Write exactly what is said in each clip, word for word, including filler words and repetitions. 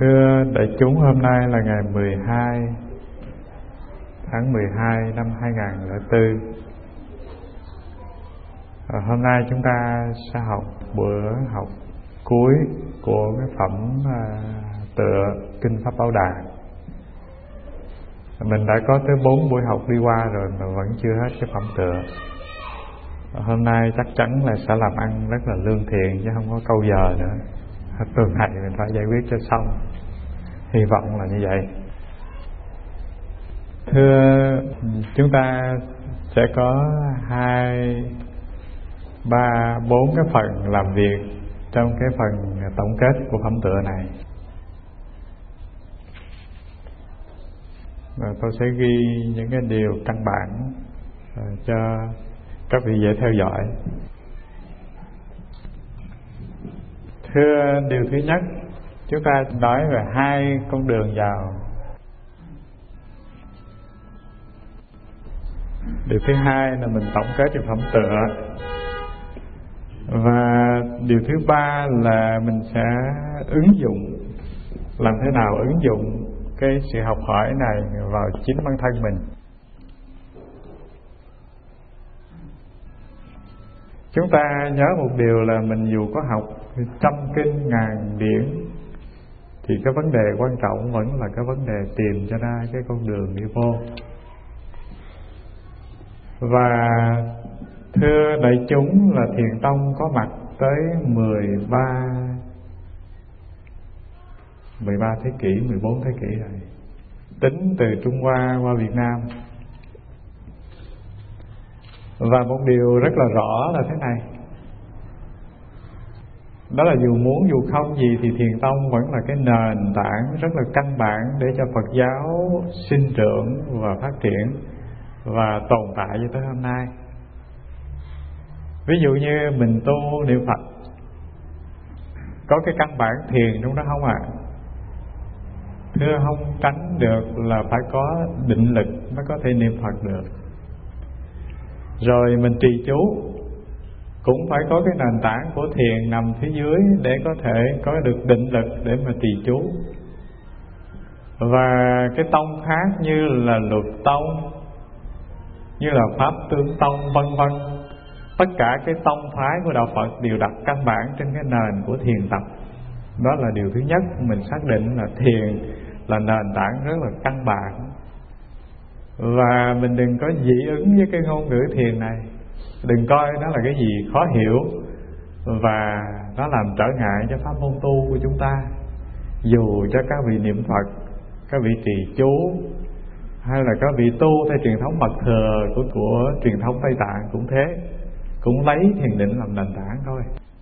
Thưa đại chúng, hôm nay là ngày mười hai tháng mười hai năm hai nghìn không trăm lẻ bốn. Và hôm nay chúng ta sẽ học bữa học cuối của cái phẩm à, tựa Kinh Pháp Bảo Đà. Mình đã có tới bốn buổi học đi qua rồi mà vẫn chưa hết cái phẩm tựa. Và hôm nay chắc chắn là sẽ làm ăn rất là lương thiện chứ không có câu giờ nữa. Tuần này mình phải giải quyết cho xong. Hy vọng là như vậy. Thưa, chúng ta sẽ có hai, ba, bốn cái phần làm việc trong cái phần tổng kết của phẩm tựa này. Và tôi sẽ ghi những cái điều căn bản cho các vị dễ theo dõi. Thưa, điều thứ nhất, chúng ta nói về hai con đường vào. Điều thứ hai là mình tổng kết cho phẩm tựa. Và điều thứ ba là mình sẽ ứng dụng, làm thế nào ứng dụng cái sự học hỏi này vào chính bản thân mình. Chúng ta nhớ một điều là mình dù có học trăm kinh ngàn điển thì cái vấn đề quan trọng vẫn là cái vấn đề tìm cho ra cái con đường đi vô. Và thưa đại chúng, là Thiền Tông có mặt tới mười ba mười ba thế kỷ, mười bốn thế kỷ rồi, tính từ Trung Hoa qua Việt Nam. Và một điều rất là rõ là thế này, đó là dù muốn dù không gì thì Thiền Tông vẫn là cái nền tảng rất là căn bản để cho Phật giáo sinh trưởng và phát triển và tồn tại cho tới hôm nay. Ví dụ như mình tu niệm Phật, có cái căn bản thiền trong đó không ạ? À? Thưa, không tránh được là phải có định lực mới có thể niệm Phật được. Rồi mình trì chú cũng phải có cái nền tảng của thiền nằm phía dưới để có thể có được định lực để mà trì chú. Và cái tông khác như là Luật Tông, như là Pháp Tướng Tông, vân vân, tất cả cái tông phái của đạo Phật đều đặt căn bản trên cái nền của thiền tập. Đó là điều thứ nhất, mình xác định là thiền là nền tảng rất là căn bản. Và mình đừng có dị ứng với cái ngôn ngữ thiền này, đừng coi nó là cái gì khó hiểu và nó làm trở ngại cho pháp môn tu của chúng ta. Dù cho các vị niệm Phật, các vị trì chú, hay là các vị tu theo truyền thống mật thừa của, của truyền thống Tây Tạng cũng thế, cũng lấy thiền định làm nền tảng thôi.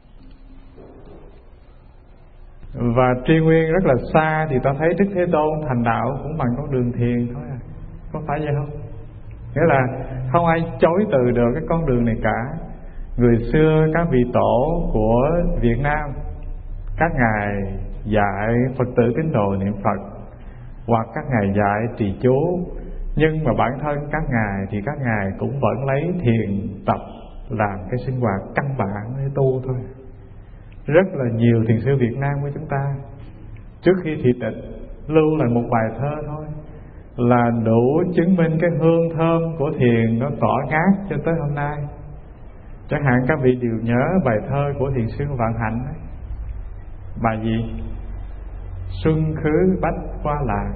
Và truy nguyên rất là xa thì ta thấy Đức Thế Tôn thành đạo cũng bằng con đường thiền thôi à. Có phải vậy không? Nghĩa là không ai chối từ được cái con đường này cả. Người xưa các vị tổ của Việt Nam, các ngài dạy Phật tử tín đồ niệm Phật, hoặc các ngài dạy trì chú, nhưng mà bản thân các ngài thì các ngài cũng vẫn lấy thiền tập làm cái sinh hoạt căn bản để tu thôi. Rất là nhiều thiền sư Việt Nam của chúng ta trước khi thị tịch lưu lại một bài thơ thôi là đủ chứng minh cái hương thơm của thiền nó tỏa ngát cho tới hôm nay. Chẳng hạn các vị đều nhớ bài thơ của thiền sư Vạn Hạnh ấy. Bài gì? Xuân khứ bách qua lạc,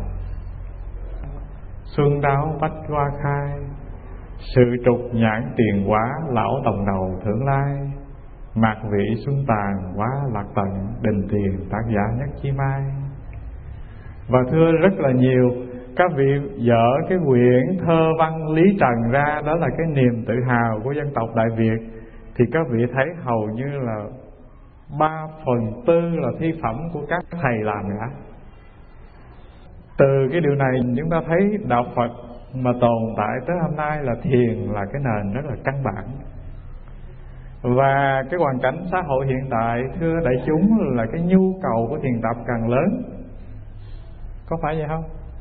xuân đáo bách qua khai, sự trục nhãn tiền quá, lão tổng đầu thưởng lai, mạc vị xuân tàn quá lạc tận, đình tiền tác giả nhất chi mai. Và thưa, rất là nhiều các vị dở cái quyển thơ văn Lý Trần ra, đó là cái niềm tự hào của dân tộc Đại Việt, thì các vị thấy hầu như là ba phần tư là thi phẩm của các thầy làm cả. Từ cái điều này chúng ta thấy đạo Phật mà tồn tại tới hôm nay là thiền là cái nền rất là căn bản. Và cái hoàn cảnh xã hội hiện tại, thưa đại chúng, là cái nhu cầu của thiền tập càng lớn. Có phải vậy không?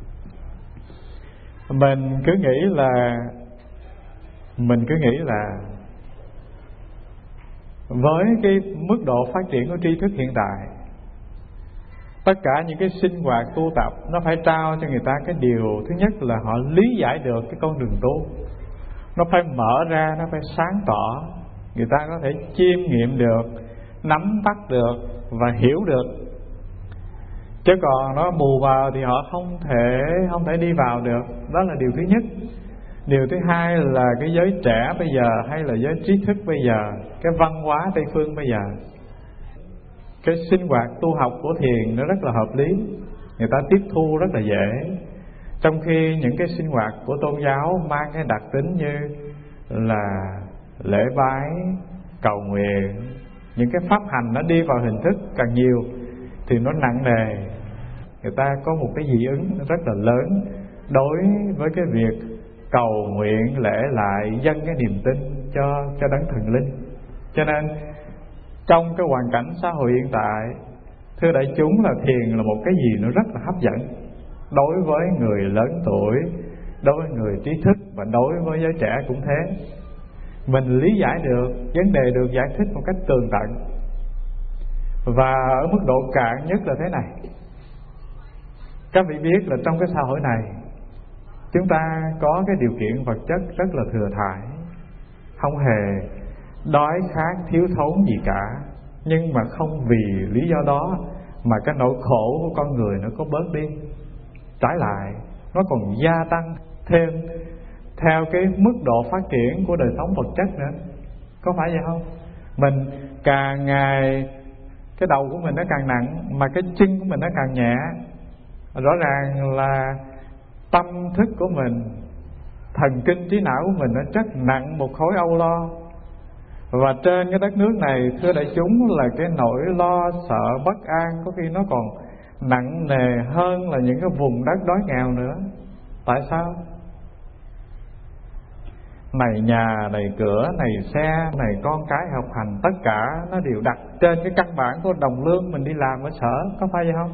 Mình cứ nghĩ là Mình cứ nghĩ là với cái mức độ phát triển của tri thức hiện tại Tất cả những cái sinh hoạt tu tập nó phải trao cho người ta cái điều thứ nhất là họ lý giải được cái con đường tu. Nó phải mở ra, nó phải sáng tỏ, người ta có thể chiêm nghiệm được, nắm bắt được và hiểu được. Chứ còn nó mù vào thì họ không thể không thể đi vào được. Đó là điều thứ nhất. Điều thứ hai là cái giới trẻ bây giờ hay là giới trí thức bây giờ, cái văn hóa Tây phương bây giờ, cái sinh hoạt tu học của thiền nó rất là hợp lý, người ta tiếp thu rất là dễ. Trong khi những cái sinh hoạt của tôn giáo mang cái đặc tính như là lễ bái, cầu nguyện, những cái pháp hành nó đi vào hình thức càng nhiều thì nó nặng nề. Người ta có một cái dị ứng rất là lớn đối với cái việc cầu nguyện lễ lại, dâng cái niềm tin cho cho đấng thần linh. Cho nên trong cái hoàn cảnh xã hội hiện tại, thưa đại chúng, là thiền là một cái gì nó rất là hấp dẫn đối với người lớn tuổi, đối với người trí thức và đối với giới trẻ cũng thế. Mình lý giải được vấn đề, được giải thích một cách tường tận. Và ở mức độ cạn nhất là thế này: các vị biết là trong cái xã hội này chúng ta có cái điều kiện vật chất rất là thừa thãi, không hề đói khát thiếu thốn gì cả. Nhưng mà không vì lý do đó mà cái nỗi khổ của con người nó có bớt đi. Trái lại, nó còn gia tăng thêm theo cái mức độ phát triển của đời sống vật chất nữa. Có phải vậy không? Mình càng ngày cái đầu của mình nó càng nặng, mà cái chân của mình nó càng nhẹ. Rõ ràng là tâm thức của mình, thần kinh trí não của mình nó rất nặng một khối âu lo. Và trên cái đất nước này, thưa đại chúng, là cái nỗi lo sợ bất an có khi nó còn nặng nề hơn là những cái vùng đất đói nghèo nữa. Tại sao? Này nhà, này cửa, này xe, này con cái học hành, tất cả nó đều đặt trên cái căn bản của đồng lương mình đi làm ở sở. Có phải vậy không?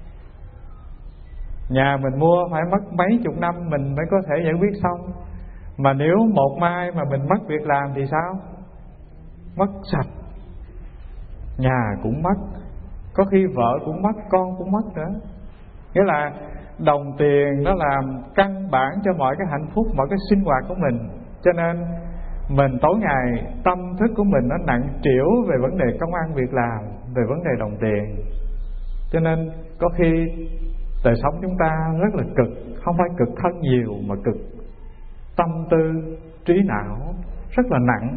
Nhà mình mua phải mất mấy chục năm mình mới có thể giải quyết xong. Mà nếu một mai mà mình mất việc làm thì sao? Mất sạch. Nhà cũng mất, có khi vợ cũng mất, con cũng mất nữa. Nghĩa là đồng tiền nó làm căn bản cho mọi cái hạnh phúc, mọi cái sinh hoạt của mình. Cho nên mình tối ngày tâm thức của mình nó nặng trĩu về vấn đề công ăn việc làm, về vấn đề đồng tiền. Cho nên có khi đời sống chúng ta rất là cực. Không phải cực thân nhiều mà cực tâm tư, trí não rất là nặng.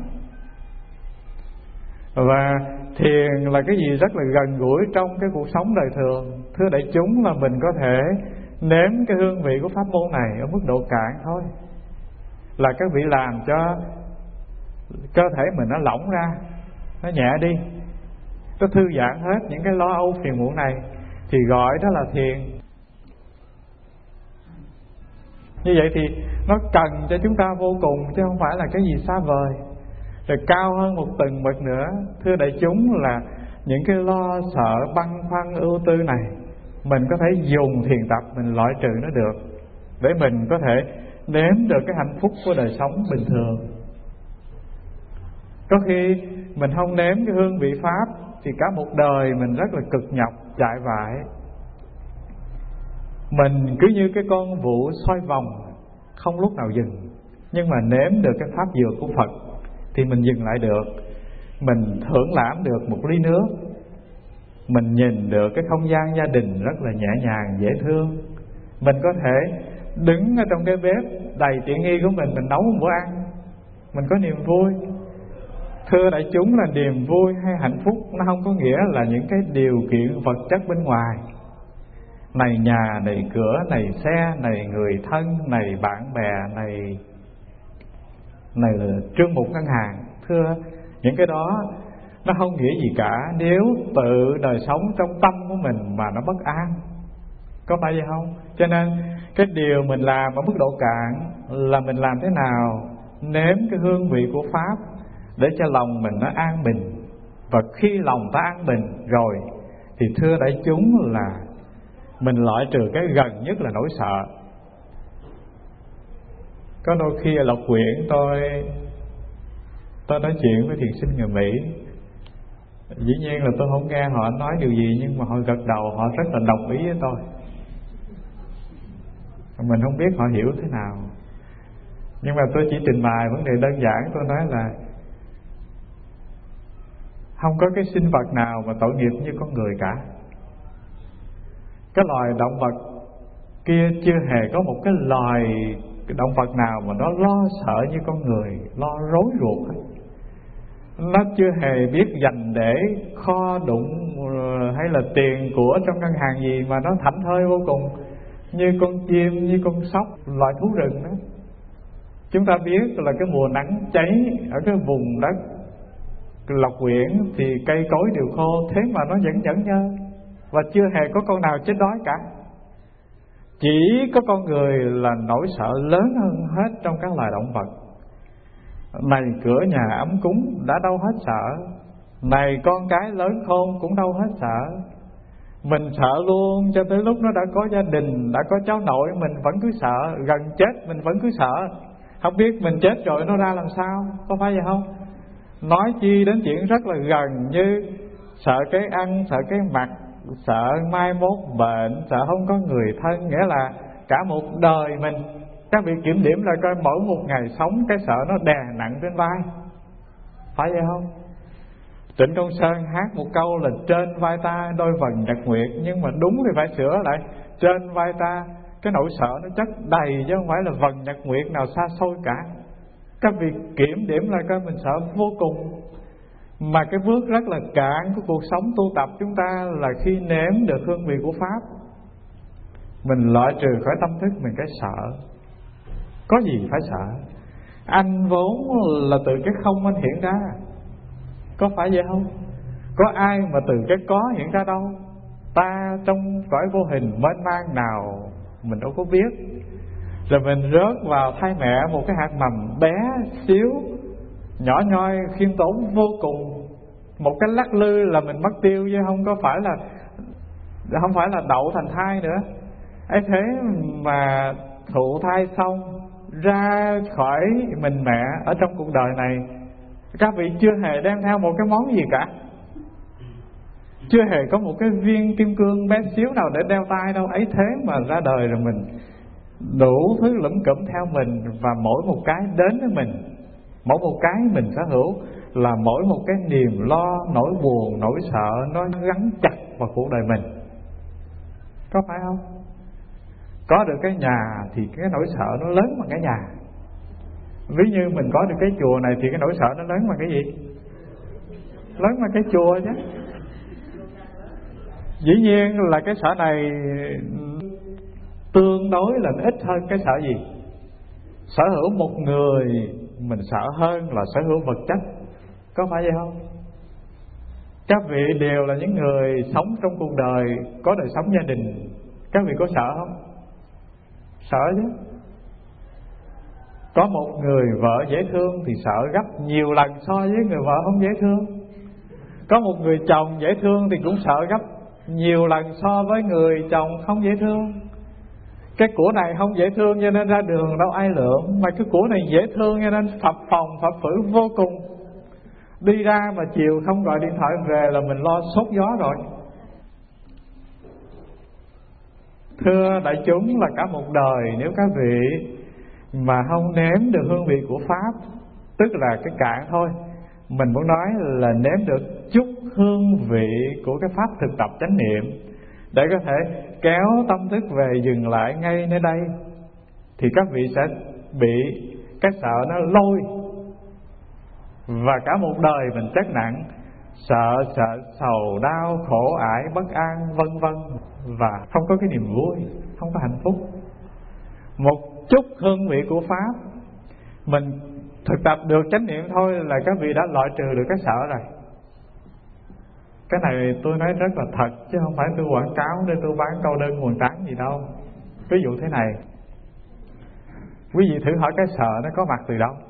Và thiền là cái gì rất là gần gũi trong cái cuộc sống đời thường. Thưa đại chúng, là mình có thể nếm cái hương vị của pháp môn này ở mức độ cạn thôi. Là các vị làm cho cơ thể mình nó lỏng ra, nó nhẹ đi, nó thư giãn hết những cái lo âu phiền muộn này, thì gọi đó là thiền. Như vậy thì nó cần cho chúng ta vô cùng, chứ không phải là cái gì xa vời. Rồi cao hơn một tầng bậc nữa, thưa đại chúng, là những cái lo sợ băn khoăn ưu tư này mình có thể dùng thiền tập mình loại trừ nó được, để mình có thể nếm được cái hạnh phúc của đời sống bình thường. Có khi mình không nếm cái hương vị pháp thì cả một đời mình rất là cực nhọc chạy vại. Mình cứ như cái con vụ xoay vòng không lúc nào dừng. Nhưng mà nếm được cái pháp dược của Phật thì mình dừng lại được. Mình thưởng lãm được một ly nước, mình nhìn được cái không gian gia đình rất là nhẹ nhàng, dễ thương. Mình có thể đứng ở trong cái bếp đầy tiện nghi của mình, mình nấu một bữa ăn, mình có niềm vui. Thưa đại chúng, là niềm vui hay hạnh phúc nó không có nghĩa là những cái điều kiện vật chất bên ngoài. Này nhà, này cửa, này xe, này người thân, này bạn bè, này này là trương mục ngân hàng. Thưa, những cái đó nó không nghĩa gì cả nếu tự đời sống trong tâm của mình mà nó bất an. Có phải vậy không? Cho nên cái điều mình làm ở mức độ cạn là mình làm thế nào nếm cái hương vị của pháp để cho lòng mình nó an bình. Và khi lòng ta an bình rồi thì thưa đại chúng, là mình loại trừ cái gần nhất là nỗi sợ. Có đôi khi ở Lộc Quyện tôi Tôi nói chuyện với thiền sinh người Mỹ, Dĩ nhiên là tôi không nghe họ nói điều gì, nhưng mà họ gật đầu, họ rất là đồng ý với tôi. Mình không biết họ hiểu thế nào, nhưng mà tôi chỉ trình bày vấn đề đơn giản. Tôi nói là không có cái sinh vật nào mà tội nghiệp như con người cả. Cái loài động vật kia chưa hề có một cái loài cái động vật nào mà nó lo sợ như con người, lo rối ruột hết. Nó chưa hề biết dành để kho đụng hay là tiền của trong ngân hàng gì, mà nó thảnh thơi vô cùng, như con chim, như con sóc, loài thú rừng đó. Chúng ta biết là cái mùa nắng cháy ở cái vùng đất Lộc Quyển thì cây cối đều khô, thế mà nó vẫn nhẫn nhơ, và chưa hề có con nào chết đói cả. Chỉ có con người là nỗi sợ lớn hơn hết trong các loài động vật. Này cửa nhà ấm cúng đã đâu hết sợ, này con cái lớn khôn cũng đâu hết sợ. Mình sợ luôn cho tới lúc nó đã có gia đình, đã có cháu nội, mình vẫn cứ sợ. Gần chết mình vẫn cứ sợ, không biết mình chết rồi nó ra làm sao, có phải vậy không? Nói chi đến chuyện rất là gần, như sợ cái ăn, sợ cái mặc, sợ mai mốt bệnh, sợ không có người thân. Nghĩa là cả một đời mình, các vị kiểm điểm lại coi, mỗi một ngày sống cái sợ nó đè nặng trên vai, phải vậy không? Trịnh Công Sơn hát một câu là trên vai ta đôi vầng nhật nguyệt, nhưng mà đúng thì phải sửa lại, trên vai ta cái nỗi sợ nó chất đầy, chứ không phải là vầng nhật nguyệt nào xa xôi cả. Các vị kiểm điểm lại coi, mình sợ vô cùng. Mà cái bước rất là cạn của cuộc sống tu tập chúng ta là khi nếm được hương vị của Pháp, mình loại trừ khỏi tâm thức mình cái sợ. Có gì phải sợ? Anh vốn là từ cái không anh hiện ra, có phải vậy không? Có ai mà từ cái có hiện ra đâu. Ta trong cõi vô hình mênh mang nào mình đâu có biết. Rồi mình rớt vào thai mẹ một cái hạt mầm bé xíu, nhỏ nhoi khiêm tốn vô cùng. Một cái lắc lư là mình mất tiêu, chứ không có phải là không phải là đậu thành thai nữa. ấy thế mà thụ thai xong ra khỏi mình mẹ ở trong cuộc đời này, các vị chưa hề đem theo một cái món gì cả, chưa hề có một cái viên kim cương bé xíu nào để đeo tay đâu. Ấy thế mà ra đời rồi mình đủ thứ lẫm cẫm theo mình, và mỗi một cái đến với mình, mỗi một cái mình sở hữu là mỗi một cái niềm lo, nỗi buồn, nỗi sợ nó gắn chặt vào cuộc đời mình, có phải không? Có được cái nhà thì cái nỗi sợ nó lớn bằng cái nhà. Ví như mình có được cái chùa này thì cái nỗi sợ nó lớn bằng cái gì? Lớn bằng cái chùa chứ. Dĩ nhiên là cái sợ này tương đối là ít hơn cái sợ gì? Sở hữu một người mình sợ hơn là sở hữu vật chất, có phải vậy không? Các vị đều là những người sống trong cuộc đời, có đời sống gia đình, các vị có sợ không? Sợ chứ. Có một người vợ dễ thương thì sợ gấp nhiều lần so với người vợ không dễ thương. Có một người chồng dễ thương thì cũng sợ gấp nhiều lần so với người chồng không dễ thương. Cái của này không dễ thương cho nên ra đường đâu ai lượm, mà cái của này dễ thương cho nên phập phồng phập phử vô cùng. Đi ra mà chiều không gọi điện thoại về là mình lo sốt gió rồi. Thưa đại chúng, là cả một đời nếu các vị mà không nếm được hương vị của Pháp, tức là cái cạn thôi, mình muốn nói là nếm được chút hương vị của cái Pháp thực tập chánh niệm, để có thể kéo tâm thức về dừng lại ngay nơi đây, thì các vị sẽ bị cái sợ nó lôi, và cả một đời mình chất nặng, sợ sợ sầu đau khổ ải bất an vân vân, và không có cái niềm vui, không có hạnh phúc. Một chút hương vị của Pháp mình thực tập được chánh niệm thôi là các vị đã loại trừ được cái sợ rồi. Cái này tôi nói rất là thật, chứ không phải tôi quảng cáo để tôi bán câu đơn nguồn tán gì đâu. Ví dụ thế này, quý vị thử hỏi cái sợ nó có mặt từ đâu?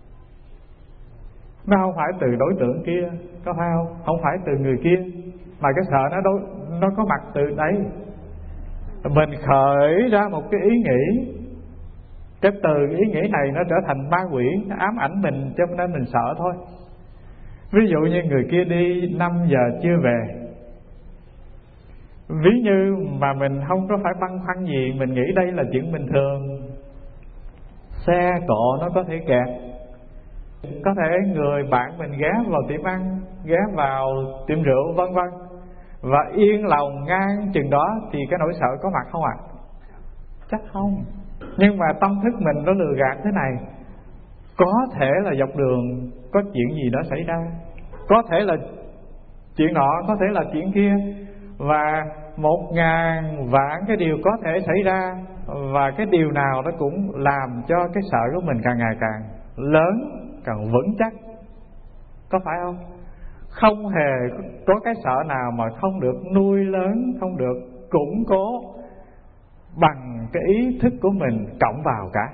Nó không phải từ đối tượng kia, có phải không? Không phải từ người kia, mà cái sợ nó đối, nó có mặt từ đấy. Mình khởi ra một cái ý nghĩ, cái từ ý nghĩ này nó trở thành ma quỷ, nó ám ảnh mình, cho nên mình sợ thôi. Ví dụ như người kia đi năm giờ chưa về, ví như mà mình không có phải băn khoăn gì, mình nghĩ đây là chuyện bình thường, xe cộ nó có thể kẹt, có thể người bạn mình ghé vào tiệm ăn, ghé vào tiệm rượu vân vân, và yên lòng ngang chừng đó thì cái nỗi sợ có mặt không ạ? À? Chắc không. Nhưng mà tâm thức mình nó lừa gạt thế này, có thể là dọc đường có chuyện gì đó xảy ra, có thể là chuyện nọ, có thể là chuyện kia, và một ngàn vạn cái điều có thể xảy ra, và cái điều nào nó cũng làm cho cái sợ của mình càng ngày càng lớn, càng vững chắc, có phải không? Không hề có cái sợ nào mà không được nuôi lớn, không được củng cố bằng cái ý thức của mình cộng vào cả.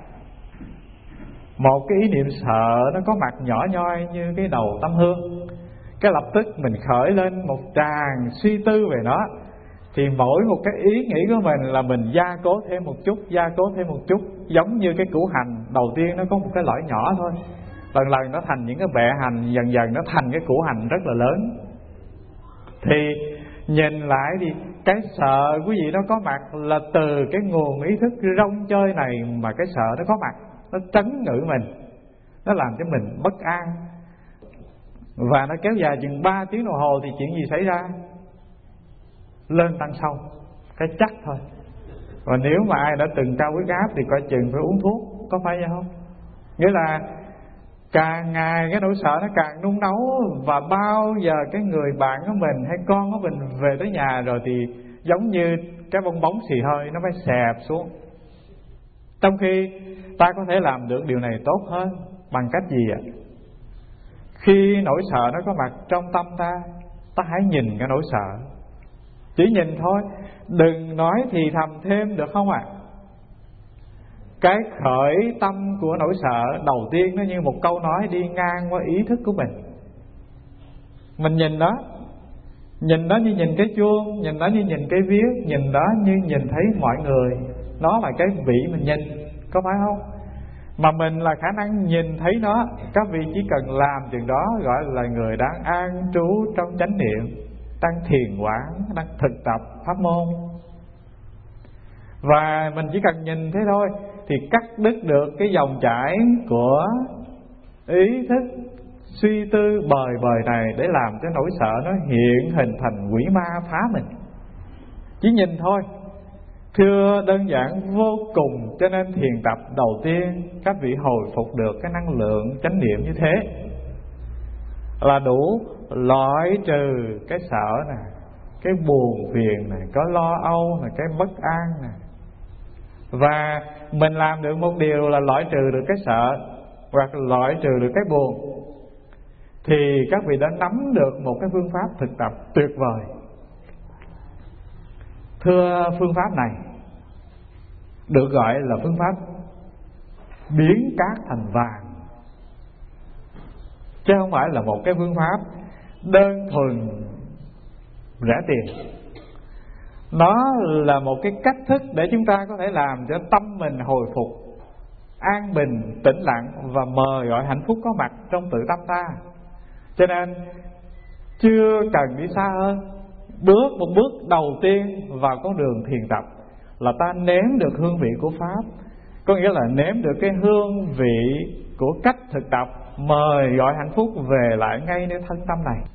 Một cái ý niệm sợ nó có mặt nhỏ nhoi như cái đầu tăm hương, cái lập tức mình khởi lên một tràng suy tư về nó, thì mỗi một cái ý nghĩ của mình là mình gia cố thêm một chút, gia cố thêm một chút. Giống như cái củ hành đầu tiên nó có một cái lõi nhỏ thôi, lần lần nó thành những cái bẹ hành, dần dần nó thành cái củ hành rất là lớn. Thì nhìn lại thì cái sợ quý vị nó có mặt là từ cái nguồn ý thức rong chơi này mà cái sợ nó có mặt, nó trấn ngự mình, nó làm cho mình bất an. Và nó kéo dài chừng ba tiếng đồng hồ thì chuyện gì xảy ra? Lên tăng sâu, cái chắc thôi. Và nếu mà ai đã từng cao huyết áp thì coi chừng phải uống thuốc, có phải vậy không? Nghĩa là càng ngày cái nỗi sợ nó càng nung nấu, và bao giờ cái người bạn của mình hay con của mình về tới nhà rồi thì giống như cái bong bóng xì hơi nó phải xẹp xuống. Trong khi ta có thể làm được điều này tốt hơn bằng cách gì ạ? Khi nỗi sợ nó có mặt trong tâm ta, ta hãy nhìn cái nỗi sợ, chỉ nhìn thôi, đừng nói thì thầm thêm, được không ạ? À? Cái khởi tâm của nỗi sợ đầu tiên nó như một câu nói đi ngang qua ý thức của mình. Mình nhìn đó, nhìn đó như nhìn cái chuông, nhìn đó như nhìn cái viết, nhìn đó như nhìn thấy mọi người. Nó là cái vị mình nhìn, có phải không? Mà mình là khả năng nhìn thấy nó. Các vị chỉ cần làm chuyện đó gọi là người đang an trú trong chánh niệm, đang thiền quán, đang thực tập pháp môn. Và mình chỉ cần nhìn thế thôi thì cắt đứt được cái dòng chảy của ý thức suy tư bời bời này, để làm cho nỗi sợ nó hiện hình thành quỷ ma phá mình. Chỉ nhìn thôi, thưa đơn giản vô cùng. Cho nên thiền tập đầu tiên các vị hồi phục được cái năng lượng chánh niệm như thế là đủ loại trừ cái sợ nè, cái buồn phiền này, có lo âu này, cái bất an này. Và mình làm được một điều là loại trừ được cái sợ hoặc loại trừ được cái buồn, thì các vị đã nắm được một cái phương pháp thực tập tuyệt vời. Thưa, phương pháp này được gọi là phương pháp biến cát thành vàng, chứ không phải là một cái phương pháp đơn thuần rẻ tiền. Nó là một cái cách thức để chúng ta có thể làm cho tâm mình hồi phục, an bình, tĩnh lặng, và mời gọi hạnh phúc có mặt trong tự tâm ta. Cho nên chưa cần đi xa hơn, bước một bước đầu tiên vào con đường thiền tập là ta nếm được hương vị của Pháp. Có nghĩa là nếm được cái hương vị của cách thực tập mời gọi hạnh phúc về lại ngay nơi thân tâm này.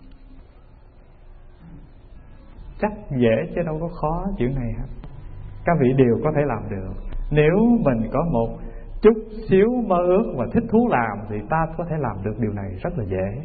Chắc dễ chứ đâu có khó chuyện này hết. Các vị đều có thể làm được. Nếu mình có một chút xíu mơ ước và thích thú làm thì ta có thể làm được điều này rất là dễ.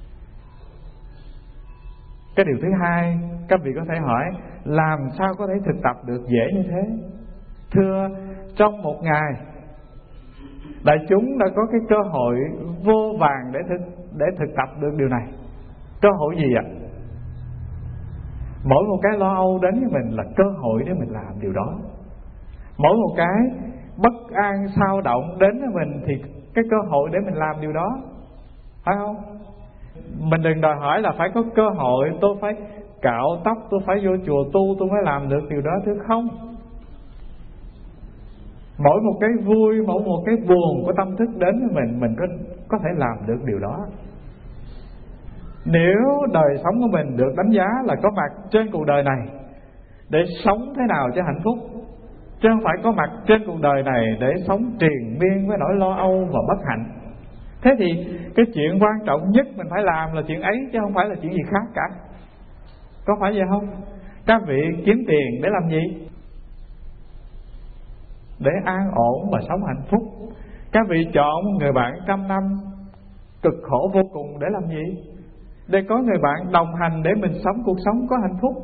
Cái điều thứ hai, các vị có thể hỏi làm sao có thể thực tập được dễ như thế? Thưa, trong một ngày đại chúng đã có cái cơ hội vô vàn để thực, để thực tập được điều này. Cơ hội gì ạ? Mỗi một cái lo âu đến với mình là cơ hội để mình làm điều đó. Mỗi một cái bất an sao động đến với mình thì cái cơ hội để mình làm điều đó, phải không? Mình đừng đòi hỏi là phải có cơ hội, tôi phải cạo tóc, tôi phải vô chùa tu tôi mới làm được điều đó, chứ không. Mỗi một cái vui, mỗi một cái buồn của tâm thức đến với mình, mình có, có thể làm được điều đó. Nếu đời sống của mình được đánh giá là có mặt trên cuộc đời này để sống thế nào cho hạnh phúc, chứ không phải có mặt trên cuộc đời này để sống triền miên với nỗi lo âu và bất hạnh, thế thì cái chuyện quan trọng nhất mình phải làm là chuyện ấy, chứ không phải là chuyện gì khác cả. Có phải vậy không? Các vị kiếm tiền để làm gì? Để an ổn và sống hạnh phúc. Các vị chọn người bạn trăm năm cực khổ vô cùng để làm gì? Để có người bạn đồng hành để mình sống cuộc sống có hạnh phúc.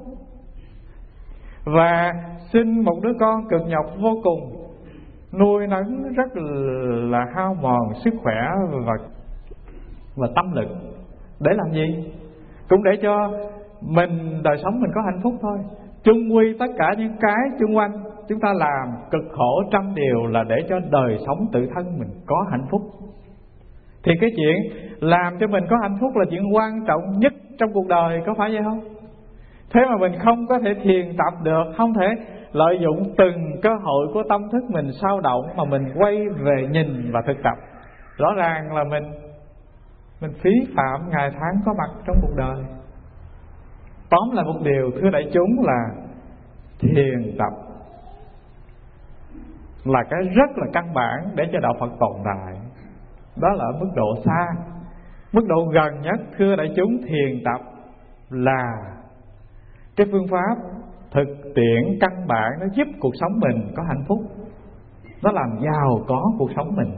Và sinh một đứa con cực nhọc vô cùng, nuôi nấng rất là hao mòn sức khỏe và, và tâm lực. Để làm gì? Cũng để cho mình, đời sống mình có hạnh phúc thôi. Chung quy tất cả những cái chung quanh chúng ta làm cực khổ trăm điều là để cho đời sống tự thân mình có hạnh phúc. Thì cái chuyện làm cho mình có hạnh phúc là chuyện quan trọng nhất trong cuộc đời, có phải vậy không? Thế mà mình không có thể thiền tập được, không thể lợi dụng từng cơ hội của tâm thức mình sao động mà mình quay về nhìn và thực tập. Rõ ràng là mình Mình phí phạm ngày tháng có mặt trong cuộc đời. Tóm lại một điều thưa đại chúng là thiền tập là cái rất là căn bản để cho đạo Phật tồn tại. Đó là ở mức độ xa. Mức độ gần nhất thưa đại chúng, thiền tập là cái phương pháp thực tiễn căn bản, nó giúp cuộc sống mình có hạnh phúc, nó làm giàu có cuộc sống mình.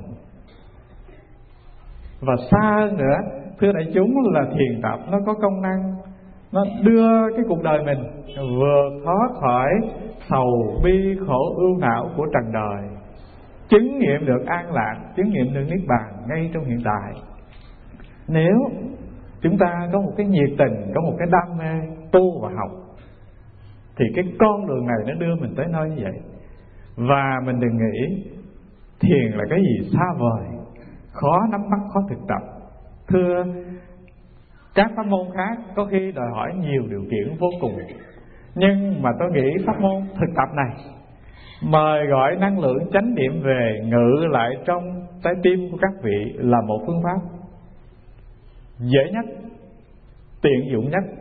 Và xa hơn nữa thưa đại chúng là thiền tập nó có công năng nó đưa cái cuộc đời mình vượt thoát khỏi sầu bi khổ ưu não của trần đời, chứng nghiệm được an lạc, chứng nghiệm được niết bàn ngay trong hiện tại. Nếu chúng ta có một cái nhiệt tình, có một cái đam mê tu và học, thì cái con đường này nó đưa mình tới nơi như vậy. Và mình đừng nghĩ thiền là cái gì xa vời, khó nắm bắt, khó thực tập. Thưa, các pháp môn khác có khi đòi hỏi nhiều điều kiện vô cùng, nhưng mà tôi nghĩ pháp môn thực tập này mời gọi năng lượng chánh niệm về ngự lại trong trái tim của các vị là một phương pháp dễ nhất, tiện dụng nhất.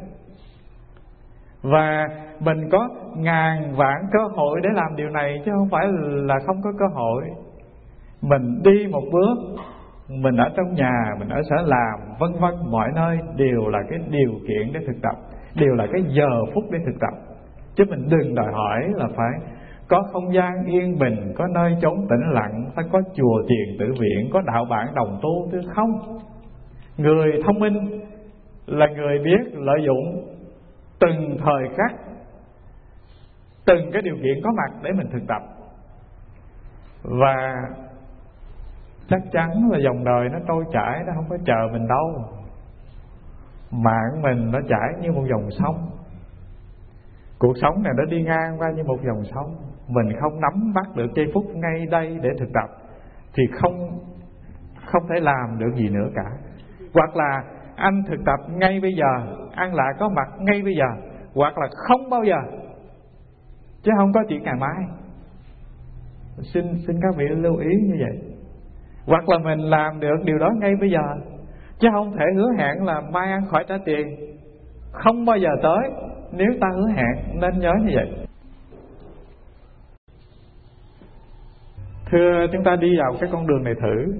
Và mình có ngàn vạn cơ hội để làm điều này, chứ không phải là không có cơ hội. Mình đi một bước, mình ở trong nhà, mình ở sở làm, vân vân, mọi nơi đều là cái điều kiện để thực tập, đều là cái giờ phút để thực tập. Chứ mình đừng đòi hỏi là phải có không gian yên bình, có nơi chốn tĩnh lặng, phải có chùa chiền tự viện, có đạo bản đồng tu, chứ không. Người thông minh là người biết lợi dụng từng thời khắc, từng cái điều kiện có mặt để mình thực tập. Và chắc chắn là dòng đời nó trôi chảy, nó không có chờ mình đâu. Mạng mình nó chảy như một dòng sông, cuộc sống này nó đi ngang qua như một dòng sông. Mình không nắm bắt được giây phút ngay đây để thực tập thì không không thể làm được gì nữa cả. Hoặc là anh thực tập ngay bây giờ, an lạc có mặt ngay bây giờ, hoặc là không bao giờ, chứ không có chuyện ngày mai. Xin xin các vị lưu ý như vậy. Hoặc là mình làm được điều đó ngay bây giờ, chứ không thể hứa hẹn là mai ăn khỏi trả tiền, không bao giờ tới. Nếu ta hứa hẹn nên nhớ như vậy. Thưa, chúng ta đi vào cái con đường này thử.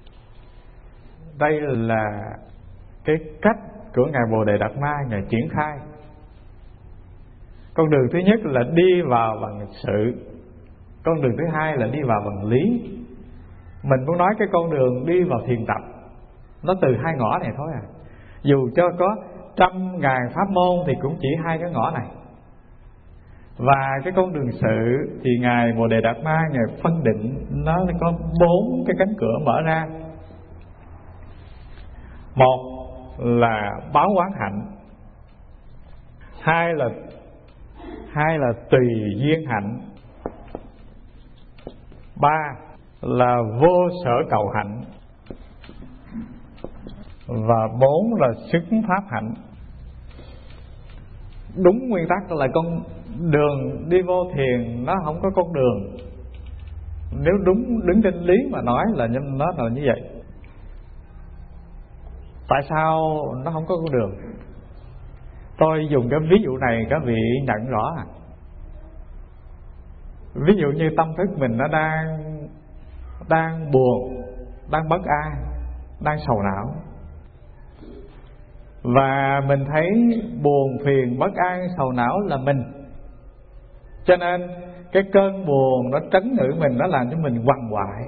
Đây là cái cách của Ngài Bồ Đề Đạt Ma Ngài triển khai. Con đường thứ nhất là đi vào bằng sự, con đường thứ hai là đi vào bằng lý. Mình muốn nói cái con đường đi vào thiền tập nó từ hai ngõ này thôi à. Dù cho có trăm ngàn pháp môn thì cũng chỉ hai cái ngõ này. Và cái con đường sự thì Ngài Bồ Đề Đạt Ma Ngài phân định nó có bốn cái cánh cửa mở ra. Một là báo quán hạnh, hai là hai là tùy duyên hạnh, ba là vô sở cầu hạnh, và bốn là xứng pháp hạnh. Đúng nguyên tắc là con đường đi vô thiền nó không có con đường. Nếu đúng đứng trên lý mà nói là nó là như vậy. Tại sao nó không có con đường? Tôi dùng cái ví dụ này các vị nhận rõ à. Ví dụ như tâm thức mình nó đang Đang buồn, đang bất an, đang sầu não, và mình thấy buồn phiền bất an sầu não là mình, cho nên cái cơn buồn nó trấn ngự mình, nó làm cho mình quằn quại.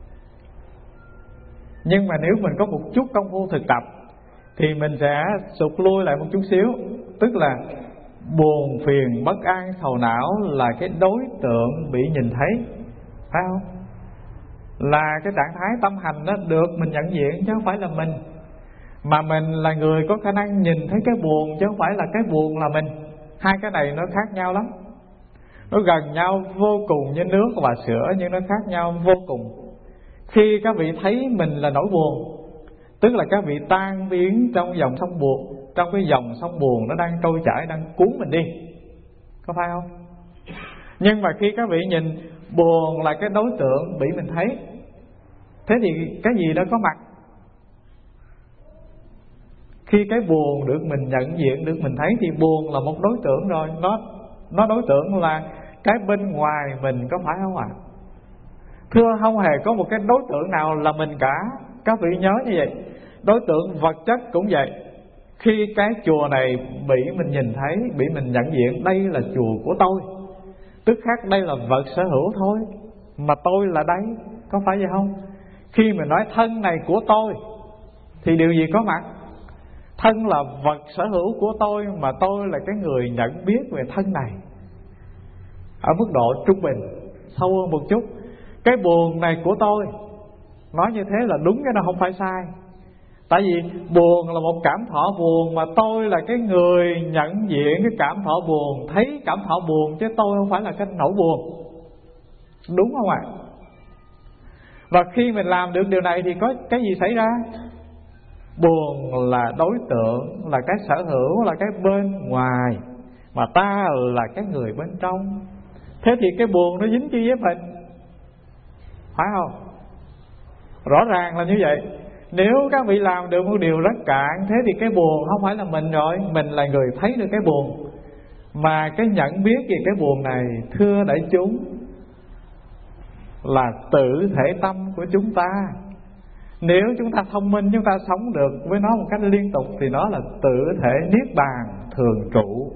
Nhưng mà nếu mình có một chút công phu thực tập thì mình sẽ sụt lui lại một chút xíu. Tức là buồn phiền bất an sầu não là cái đối tượng bị nhìn thấy, phải không? Là cái trạng thái tâm hành đó được mình nhận diện, chứ không phải là mình. Mà mình là người có khả năng nhìn thấy cái buồn, chứ không phải là cái buồn là mình. Hai cái này nó khác nhau lắm. Nó gần nhau vô cùng như nước và sữa, nhưng nó khác nhau vô cùng. Khi các vị thấy mình là nỗi buồn, tức là các vị tan biến trong dòng sông buồn, trong cái dòng sông buồn nó đang trôi chảy, đang cuốn mình đi, có phải không? Nhưng mà khi các vị nhìn buồn là cái đối tượng bị mình thấy, thế thì cái gì đó có mặt. Khi cái buồn được mình nhận diện, được mình thấy, thì buồn là một đối tượng rồi. Nó, nó đối tượng là cái bên ngoài mình, có phải không ạ? À? Thưa, không hề có một cái đối tượng nào là mình cả. Các vị nhớ như vậy. Đối tượng vật chất cũng vậy. Khi cái chùa này bị mình nhìn thấy, bị mình nhận diện, đây là chùa của tôi, tức khác đây là vật sở hữu thôi, mà tôi là đây, có phải vậy không? Khi mình nói thân này của tôi thì điều gì có mặt? Thân là vật sở hữu của tôi, mà tôi là cái người nhận biết về thân này ở mức độ trung bình. Sâu hơn một chút, cái buồn này của tôi, nói như thế là đúng, cái nó không phải sai. Tại vì buồn là một cảm thọ buồn, mà tôi là cái người nhận diện cái cảm thọ buồn, thấy cảm thọ buồn, chứ tôi không phải là cái nỗi buồn. Đúng không ạ? Và khi mình làm được điều này thì có cái gì xảy ra? Buồn là đối tượng, là cái sở hữu, là cái bên ngoài, mà ta là cái người bên trong. Thế thì cái buồn nó dính chi với mình, phải không? Rõ ràng là như vậy. Nếu các vị làm được một điều rất cạn, thế thì cái buồn không phải là mình rồi. Mình là người thấy được cái buồn. Mà cái nhận biết về cái buồn này, thưa đại chúng, là tự thể tâm của chúng ta. Nếu chúng ta thông minh, chúng ta sống được với nó một cách liên tục, thì nó là tự thể niết bàn thường trụ.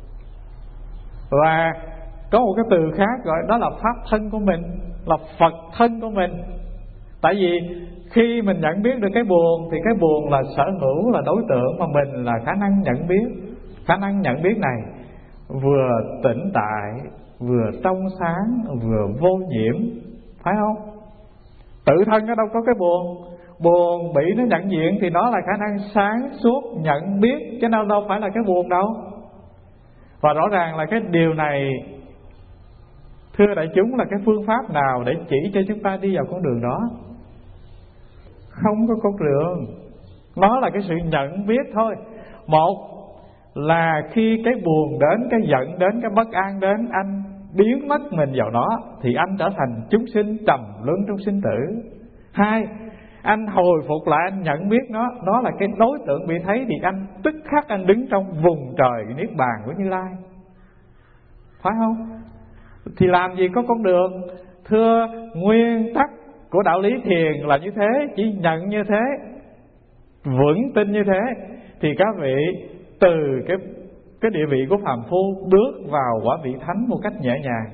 Và có một cái từ khác gọi đó là pháp thân của mình, là Phật thân của mình. Tại vì khi mình nhận biết được cái buồn thì cái buồn là sở hữu, là đối tượng, mà mình là khả năng nhận biết. Khả năng nhận biết này vừa tĩnh tại, vừa trong sáng, vừa vô nhiễm, phải không? Tự thân nó đâu có cái buồn. Buồn bị nó nhận diện thì nó là khả năng sáng suốt nhận biết, chứ nào đâu phải là cái buồn đâu. Và rõ ràng là cái điều này, thưa đại chúng, là cái phương pháp nào để chỉ cho chúng ta đi vào con đường đó? Không có con đường. Nó là cái sự nhận biết thôi. Một là khi cái buồn đến, cái giận đến, cái bất an đến, anh biến mất mình vào nó, thì anh trở thành chúng sinh trầm luân trong sinh tử. Hai, anh hồi phục lại, anh nhận biết nó, nó là cái đối tượng bị thấy, thì anh tức khắc anh đứng trong vùng trời niết bàn của Như Lai, phải không? Thì làm gì có con đường? Thưa, nguyên tắc của đạo lý thiền là như thế. Chỉ nhận như thế, vững tin như thế, thì các vị từ cái, cái địa vị của phàm phu bước vào quả vị thánh một cách nhẹ nhàng.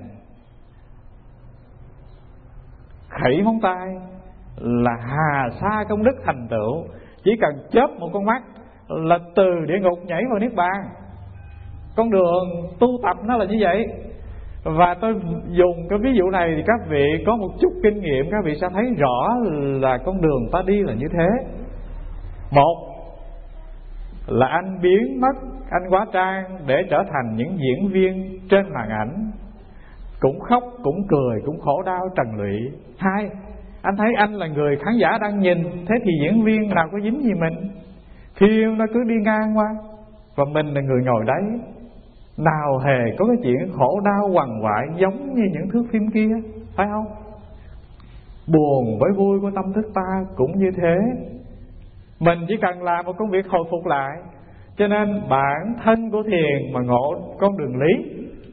Khẩy móng tay là hà sa công đức thành tựu. Chỉ cần chớp một con mắt là từ địa ngục nhảy vào niết bàn. Con đường tu tập nó là như vậy. Và tôi dùng cái ví dụ này thì các vị có một chút kinh nghiệm, các vị sẽ thấy rõ là con đường ta đi là như thế. Một là anh biến mất, anh hóa trang để trở thành những diễn viên trên màn ảnh, cũng khóc, cũng cười, cũng khổ đau trần lụy. Hai, anh thấy anh là người khán giả đang nhìn, thế thì diễn viên nào có dính gì mình? Phim nó cứ đi ngang qua, và mình là người ngồi đấy, nào hề có cái chuyện khổ đau quằn quại giống như những thước phim kia, phải không? Buồn với vui của tâm thức ta cũng như thế. Mình chỉ cần làm một công việc hồi phục lại. Cho nên bản thân của thiền mà ngộ con đường lý,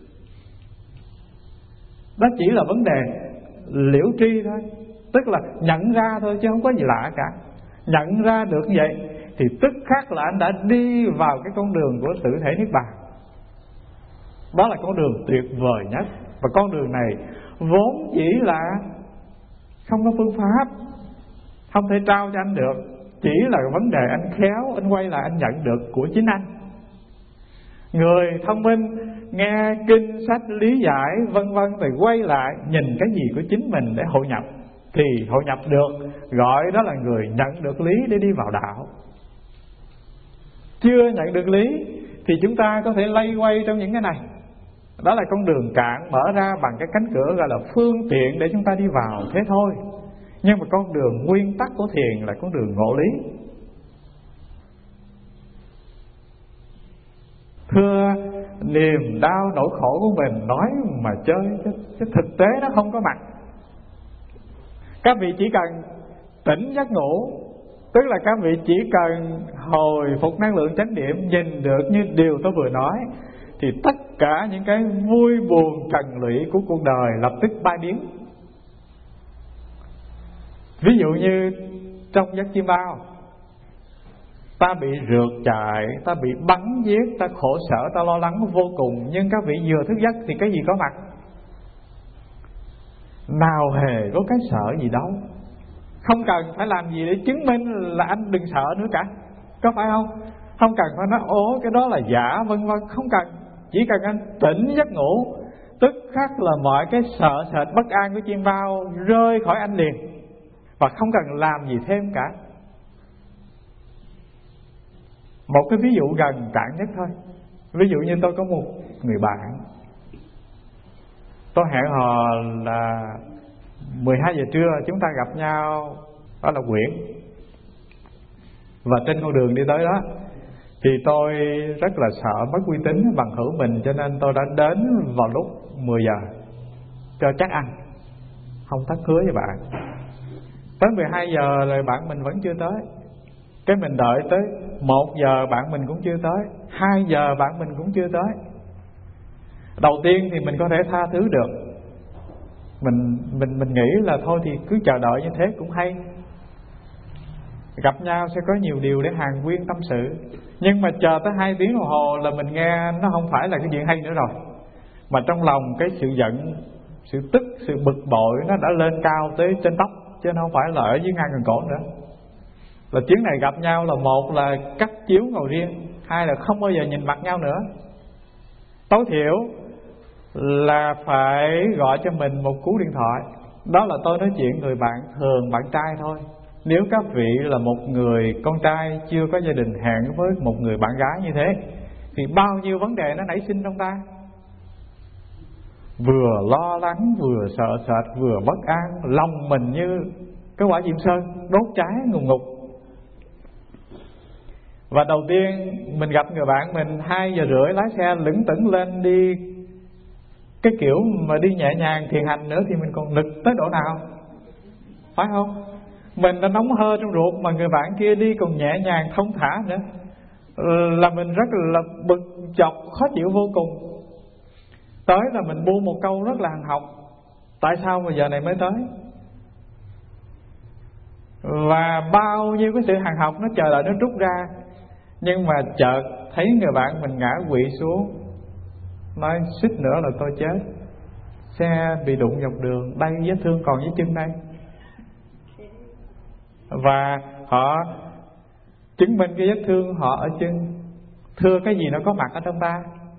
đó chỉ là vấn đề liễu tri thôi. Tức là nhận ra thôi chứ không có gì lạ cả. Nhận ra được như vậy thì tức khắc là anh đã đi vào cái con đường của tự thể niết bàn. Đó là con đường tuyệt vời nhất. Và con đường này vốn chỉ là không có phương pháp, không thể trao cho anh được. Chỉ là vấn đề anh khéo, anh quay lại anh nhận được của chính anh. Người thông minh nghe kinh sách lý giải vân vân rồi quay lại nhìn cái gì của chính mình để hội nhập, thì hội nhập được, gọi đó là người nhận được lý để đi vào đạo. Chưa nhận được lý thì chúng ta có thể lay quay trong những cái này. Đó là con đường cạn mở ra bằng cái cánh cửa gọi là phương tiện để chúng ta đi vào, thế thôi. Nhưng mà con đường nguyên tắc của thiền là con đường ngộ lý. Thưa, niềm đau nỗi khổ của mình nói mà chơi, cái thực tế nó không có mặt. Các vị chỉ cần tỉnh giấc ngủ, tức là các vị chỉ cần hồi phục năng lượng chánh niệm, nhìn được như điều tôi vừa nói, thì tất cả những cái vui buồn trần lụy của cuộc đời lập tức bay biến. Ví dụ như trong giấc chim bao, ta bị rượt chạy, ta bị bắn giết, ta khổ sở, ta lo lắng vô cùng. Nhưng các vị vừa thức giấc thì cái gì có mặt? Nào hề có cái sợ gì đâu. Không cần phải làm gì để chứng minh là anh đừng sợ nữa cả, có phải không? Không cần phải nói ố cái đó là giả vân vân, không cần. Chỉ cần anh tỉnh giấc ngủ, tức khắc là mọi cái sợ sệt bất an của chim bao rơi khỏi anh liền, và không cần làm gì thêm cả. Một cái ví dụ gần cạn nhất thôi. Ví dụ như tôi có một người bạn, tôi hẹn hò là mười hai giờ trưa chúng ta gặp nhau ở Lộc Quyển. Và trên con đường đi tới đó thì tôi rất là sợ mất uy tín bằng hữu mình, cho nên tôi đã đến vào lúc mười giờ cho chắc ăn, không thất hứa với bạn. Tới mười hai giờ rồi bạn mình vẫn chưa tới. Cái mình đợi tới một giờ bạn mình cũng chưa tới, hai giờ bạn mình cũng chưa tới. Đầu tiên thì mình có thể tha thứ được, Mình mình mình nghĩ là thôi thì cứ chờ đợi như thế cũng hay. Gặp nhau sẽ có nhiều điều để hàn huyên tâm sự. Nhưng mà chờ tới hai tiếng đồng hồ là mình nghe nó không phải là cái chuyện hay nữa rồi. Mà trong lòng cái sự giận, sự tức, sự bực bội nó đã lên cao tới trên tóc, chứ không phải là ở dưới ngang gần cổ nữa. Là chuyến này gặp nhau là một là cắt chiếu ngồi riêng, hai là không bao giờ nhìn mặt nhau nữa. Tối thiểu là phải gọi cho mình một cú điện thoại. Đó là tôi nói chuyện người bạn thường, bạn trai thôi. Nếu các vị là một người con trai chưa có gia đình hẹn với một người bạn gái như thế thì bao nhiêu vấn đề nó nảy sinh trong ta. Vừa lo lắng, vừa sợ sệt, vừa bất an, lòng mình như cái quả diệm sơn đốt cháy ngùn ngụt. Và đầu tiên mình gặp người bạn mình hai giờ rưỡi lái xe lững tững lên đi, cái kiểu mà đi nhẹ nhàng thiền hành nữa thì mình còn nực tới độ nào, phải không? Mình đã nóng hơ trong ruột mà người bạn kia đi còn nhẹ nhàng thông thả nữa, là mình rất là bực chọc, khó chịu vô cùng. Tới là mình buông một câu rất là hằn học: tại sao mà giờ này mới tới? Và bao nhiêu cái sự hằn học nó chờ đợi nó trút ra. Nhưng mà chợt thấy người bạn mình ngã quỵ xuống, nói suýt nữa là tôi chết, xe bị đụng dọc đường, đây vết thương còn dưới chân đây. Và họ chứng minh cái vết thương họ ở chân. Thưa, cái gì nó có mặt ở trong ta?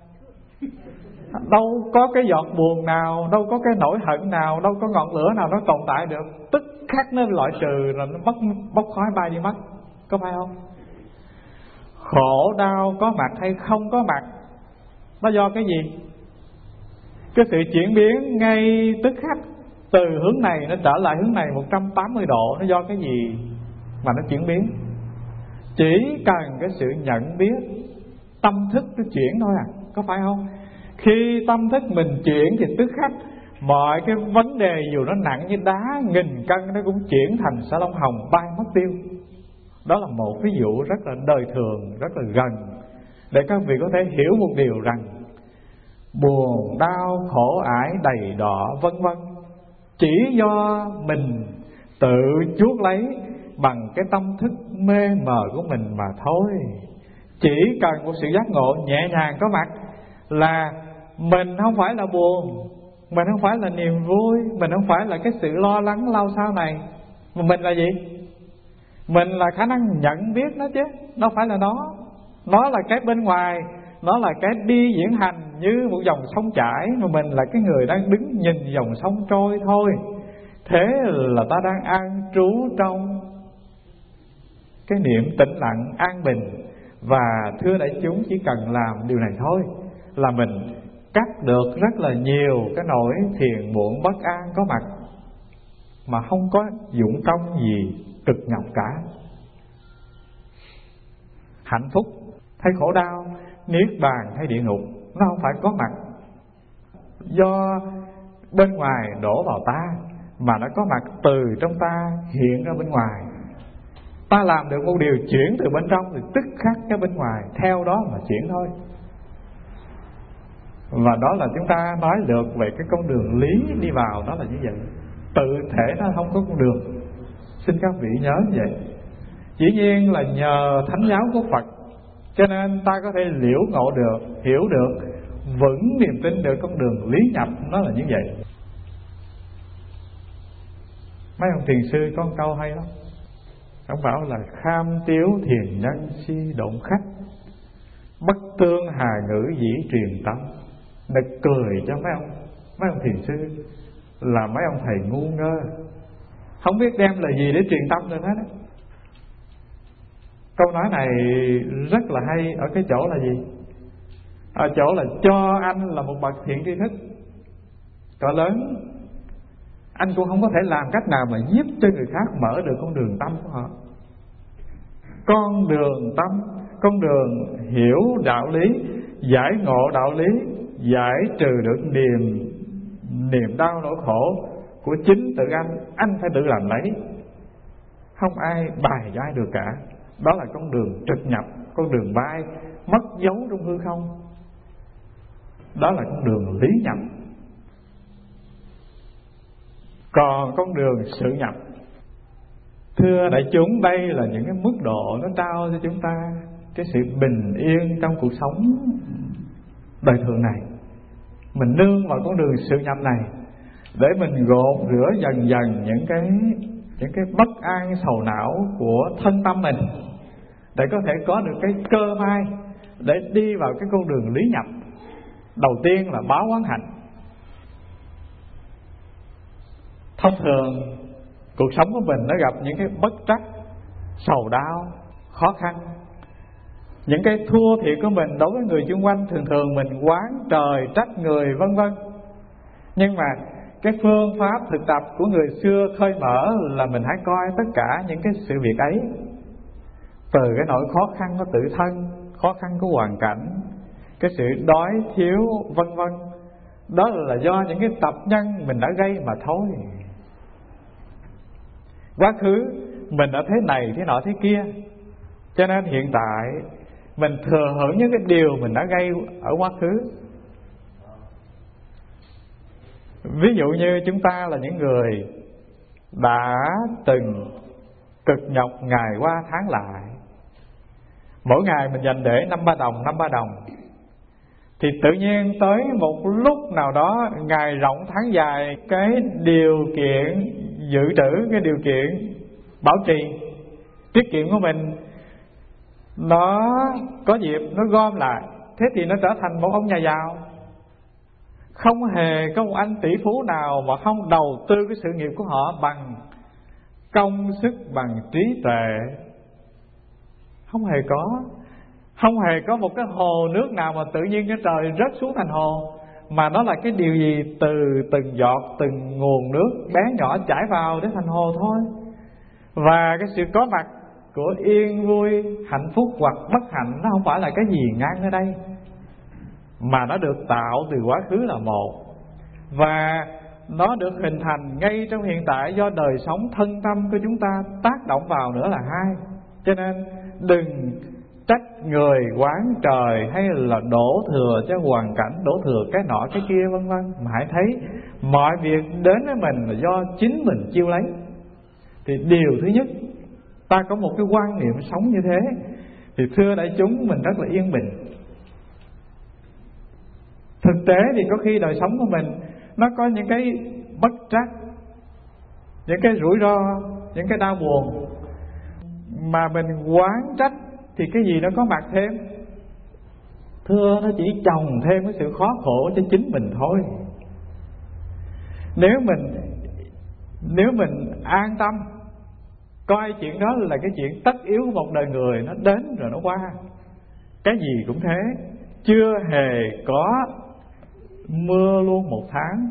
Đâu có cái giọt buồn nào, đâu có cái nỗi hận nào, đâu có ngọn lửa nào nó tồn tại được. Tức khắc nó loại trừ, là nó bốc, bốc khói bay đi mất, có phải không? Khổ đau có mặt hay không có mặt, nó do cái gì? Cái sự chuyển biến ngay tức khắc, từ hướng này nó trở lại hướng này một trăm tám mươi độ, nó do cái gì mà nó chuyển biến? Chỉ cần cái sự nhận biết, tâm thức nó chuyển thôi à, có phải không? Khi tâm thức mình chuyển thì tức khắc mọi cái vấn đề dù nó nặng như đá nghìn cân nó cũng chuyển thành xà lông hồng bay mất tiêu. Đó là một ví dụ rất là đời thường, rất là gần, để các vị có thể hiểu một điều rằng buồn, đau, khổ ải, đầy đọa vân vân chỉ do mình tự chuốc lấy bằng cái tâm thức mê mờ của mình mà thôi. Chỉ cần một sự giác ngộ nhẹ nhàng có mặt là mình không phải là buồn, mình không phải là niềm vui, mình không phải là cái sự lo lắng lao sao này, mà mình là gì? Mình là khả năng nhận biết nó chứ, đâu phải là nó. Nó là cái bên ngoài, nó là cái đi diễn hành như một dòng sông chảy, mà mình là cái người đang đứng nhìn dòng sông trôi thôi. Thế là ta đang an trú trong cái niệm tĩnh lặng an bình. Và thưa đại chúng, chỉ cần làm điều này thôi là mình cắt được rất là nhiều cái nỗi phiền muộn bất an có mặt, mà không có dụng công gì cực nhọc cả. Hạnh phúc hay khổ đau, niết bàn hay địa ngục, nó không phải có mặt do bên ngoài đổ vào ta, mà nó có mặt từ trong ta hiện ra bên ngoài. Ta làm được một điều chuyển từ bên trong thì tức khắc cái bên ngoài theo đó mà chuyển thôi. Và đó là chúng ta nói được về cái con đường lý đi vào, đó là như vậy. Tự thể nó không có con đường. Xin các vị nhớ như vậy. Dĩ nhiên là nhờ thánh giáo của Phật, cho nên ta có thể liễu ngộ được, hiểu được, vững niềm tin được con đường lý nhập, nó là như vậy. Mấy ông thiền sư có một câu hay lắm. Ông bảo là kham tiếu thiền nhân si động khách, bất tương hà ngữ dĩ truyền tâm. Để cười cho mấy ông mấy ông thiền sư là mấy ông thầy ngu ngơ, không biết đem lời gì để truyền tâm được hết á. Câu nói này rất là hay ở cái chỗ là gì? Ở chỗ là cho anh là một bậc thiện tri thức cỡ lớn, anh cũng không có thể làm cách nào mà giúp cho người khác mở được con đường tâm của họ. Con đường tâm, con đường hiểu đạo lý, giải ngộ đạo lý, giải trừ được niềm niềm đau nỗi khổ của chính tự anh, anh phải tự làm lấy, không ai bài giải được cả. Đó là con đường trực nhập, con đường bay mất dấu trong hư không. Đó là con đường lý nhập. Còn con đường sự nhập, thưa đại chúng, đây là những cái mức độ nó trao cho chúng ta cái sự bình yên trong cuộc sống đời thường này. Mình nương vào con đường sự nhập này để mình gột rửa dần dần những cái những cái bất an sầu não của thân tâm mình, để có thể có được cái cơ may để đi vào cái con đường lý nhập. Đầu tiên là báo oán hạnh. Thông thường cuộc sống của mình nó gặp những cái bất trắc, sầu đau, khó khăn, những cái thua thiệt của mình đối với người xung quanh, thường thường mình oán trời trách người vân vân. Nhưng mà cái phương pháp thực tập của người xưa khơi mở là mình hãy coi tất cả những cái sự việc ấy từ cái nỗi khó khăn của tự thân, khó khăn của hoàn cảnh, cái sự đói thiếu vân vân, đó là do những cái tập nhân mình đã gây mà thôi. Quá khứ mình đã thế này thế nọ thế kia, cho nên hiện tại mình thừa hưởng những cái điều mình đã gây ở quá khứ. Ví dụ như chúng ta là những người đã từng cực nhọc ngày qua tháng lại, mỗi ngày mình dành để năm ba đồng, năm ba đồng, thì tự nhiên tới một lúc nào đó, ngày rộng tháng dài, cái điều kiện dự trữ, cái điều kiện bảo trì tiết kiệm của mình nó có dịp nó gom lại, thế thì nó trở thành một ông nhà giàu. Không hề có một anh tỷ phú nào mà không đầu tư cái sự nghiệp của họ bằng công sức, bằng trí tuệ. Không hề có. Không hề có một cái hồ nước nào mà tự nhiên cái trời rớt xuống thành hồ, mà nó là cái điều gì từ từng giọt, từng nguồn nước bé nhỏ chảy vào để thành hồ thôi. Và cái sự có mặt của yên vui, hạnh phúc hoặc bất hạnh nó không phải là cái gì ngang ở đây, mà nó được tạo từ quá khứ là một, và nó được hình thành ngay trong hiện tại do đời sống thân tâm của chúng ta tác động vào nữa là hai. Cho nên đừng trách người oán trời, hay là đổ thừa cho hoàn cảnh, đổ thừa cái nọ cái kia vân vân, mà hãy thấy mọi việc đến với mình là do chính mình chiêu lấy. Thì điều thứ nhất, ta có một cái quan niệm sống như thế thì thưa đại chúng, mình rất là yên bình. Thực tế thì có khi đời sống của mình nó có những cái bất trắc, những cái rủi ro, những cái đau buồn, mà mình oán trách thì cái gì nó có mặt thêm? Thưa, nó chỉ chồng thêm cái sự khó khổ cho chính mình thôi. Nếu mình Nếu mình an tâm coi chuyện đó là cái chuyện tất yếu của một đời người, nó đến rồi nó qua. Cái gì cũng thế, chưa hề có mưa luôn một tháng,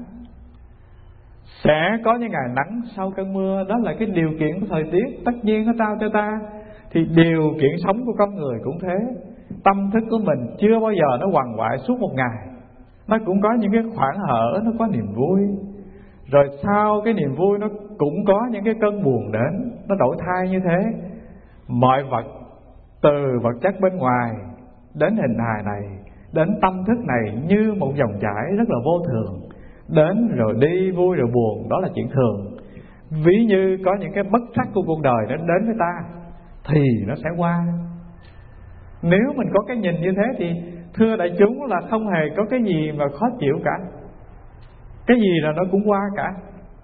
sẽ có những ngày nắng sau cơn mưa. Đó là cái điều kiện của thời tiết tất nhiên nó trao cho ta. Thì điều kiện sống của con người cũng thế. Tâm thức của mình chưa bao giờ nó quằn quại suốt một ngày. Nó cũng có những cái khoảng hở, nó có niềm vui. Rồi sau cái niềm vui nó cũng có những cái cơn buồn đến, nó đổi thay như thế. Mọi vật, từ vật chất bên ngoài đến hình hài này, đến tâm thức này, như một dòng chảy rất là vô thường, đến rồi đi, vui rồi buồn, đó là chuyện thường. Ví như có những cái bất trắc của cuộc đời nó đến với ta thì nó sẽ qua. Nếu mình có cái nhìn như thế thì thưa đại chúng là không hề có cái gì mà khó chịu cả. Cái gì là nó cũng qua cả.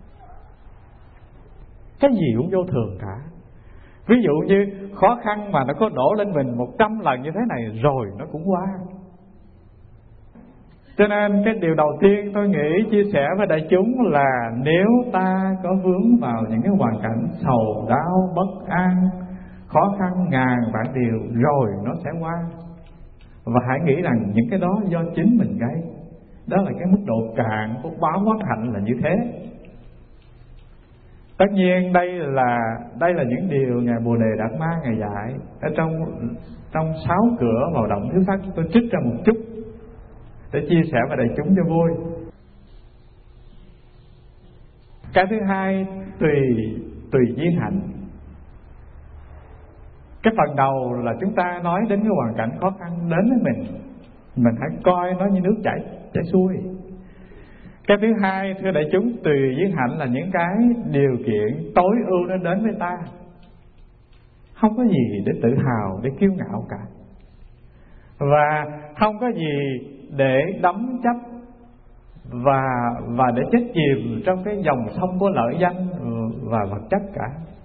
Cái gì cũng vô thường cả. Ví dụ như khó khăn mà nó có đổ lên mình một trăm lần như thế này rồi nó cũng qua. Cho nên cái điều đầu tiên tôi nghĩ chia sẻ với đại chúng là nếu ta có vướng vào những cái hoàn cảnh sầu đau, bất an, khó khăn ngàn vạn điều rồi nó sẽ qua. Và hãy nghĩ rằng những cái đó do chính mình gây. Đó là cái mức độ cạn của báo bất hạnh là như thế. Tất nhiên đây là đây là những điều Ngài Bồ Đề Đạt Ma Ngài dạy ở trong trong sáu cửa vào động thứ phát. Tôi trích ra một chút để chia sẻ với đại chúng cho vui. Cái thứ hai, tùy tùy duyên hạnh. Cái phần đầu là chúng ta nói đến cái hoàn cảnh khó khăn đến với mình, mình hãy coi nó như nước chảy chảy xuôi. Cái thứ hai, thưa đại chúng, tùy duyên hạnh là những cái điều kiện tối ưu nó đến với ta. Không có gì để tự hào, để kiêu ngạo cả. Và không có gì để đắm chấp và và để chết chìm trong cái dòng sông của lợi danh và vật chất cả.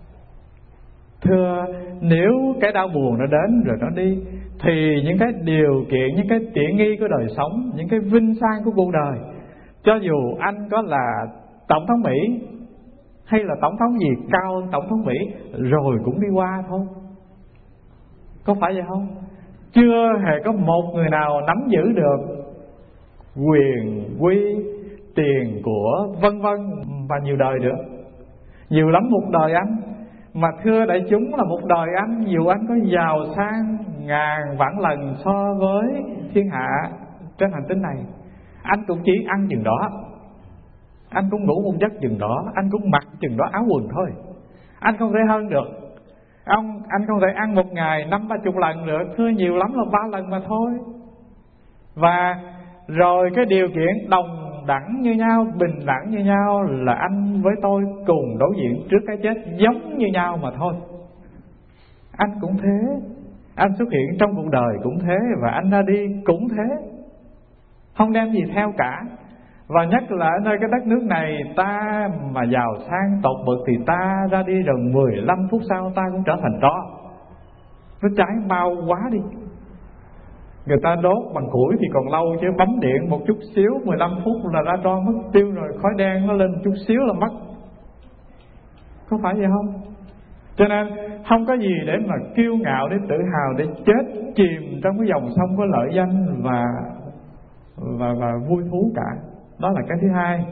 Thưa, nếu cái đau buồn nó đến rồi nó đi thì những cái điều kiện, những cái tiện nghi của đời sống, những cái vinh sang của cuộc đời, cho dù anh có là tổng thống Mỹ hay là tổng thống gì cao hơn tổng thống Mỹ, rồi cũng đi qua thôi. Có phải vậy không? Chưa hề có một người nào nắm giữ được quyền quy, tiền của vân vân và nhiều đời được. Nhiều lắm một đời anh. Mà thưa đại chúng là một đời anh, dù anh có giàu sang ngàn vạn lần so với thiên hạ trên hành tinh này, anh cũng chỉ ăn chừng đó, anh cũng ngủ một giấc chừng đó, anh cũng mặc chừng đó áo quần thôi. Anh không thể hơn được. Ông anh không thể ăn một ngày năm ba chục lần được, thưa nhiều lắm là ba lần mà thôi. Và rồi cái điều kiện đồng đẳng như nhau, bình đẳng như nhau là anh với tôi cùng đối diện trước cái chết giống như nhau mà thôi. Anh cũng thế, anh xuất hiện trong cuộc đời cũng thế, và anh ra đi cũng thế, không đem gì theo cả. Và nhất là ở nơi cái đất nước này, ta mà giàu sang tột bậc thì ta ra đi rồi mười lăm phút sau ta cũng trở thành tro. Nó cháy mau quá đi. Người ta đốt bằng củi thì còn lâu, chứ bấm điện một chút xíu mười lăm phút là ra tro mất tiêu rồi. Khói đen nó lên chút xíu là mất. Có phải vậy không? Cho nên không có gì để mà kiêu ngạo, để tự hào, để chết chìm trong cái dòng sông của lợi danh và và và vui thú cả. Đó là cái thứ hai.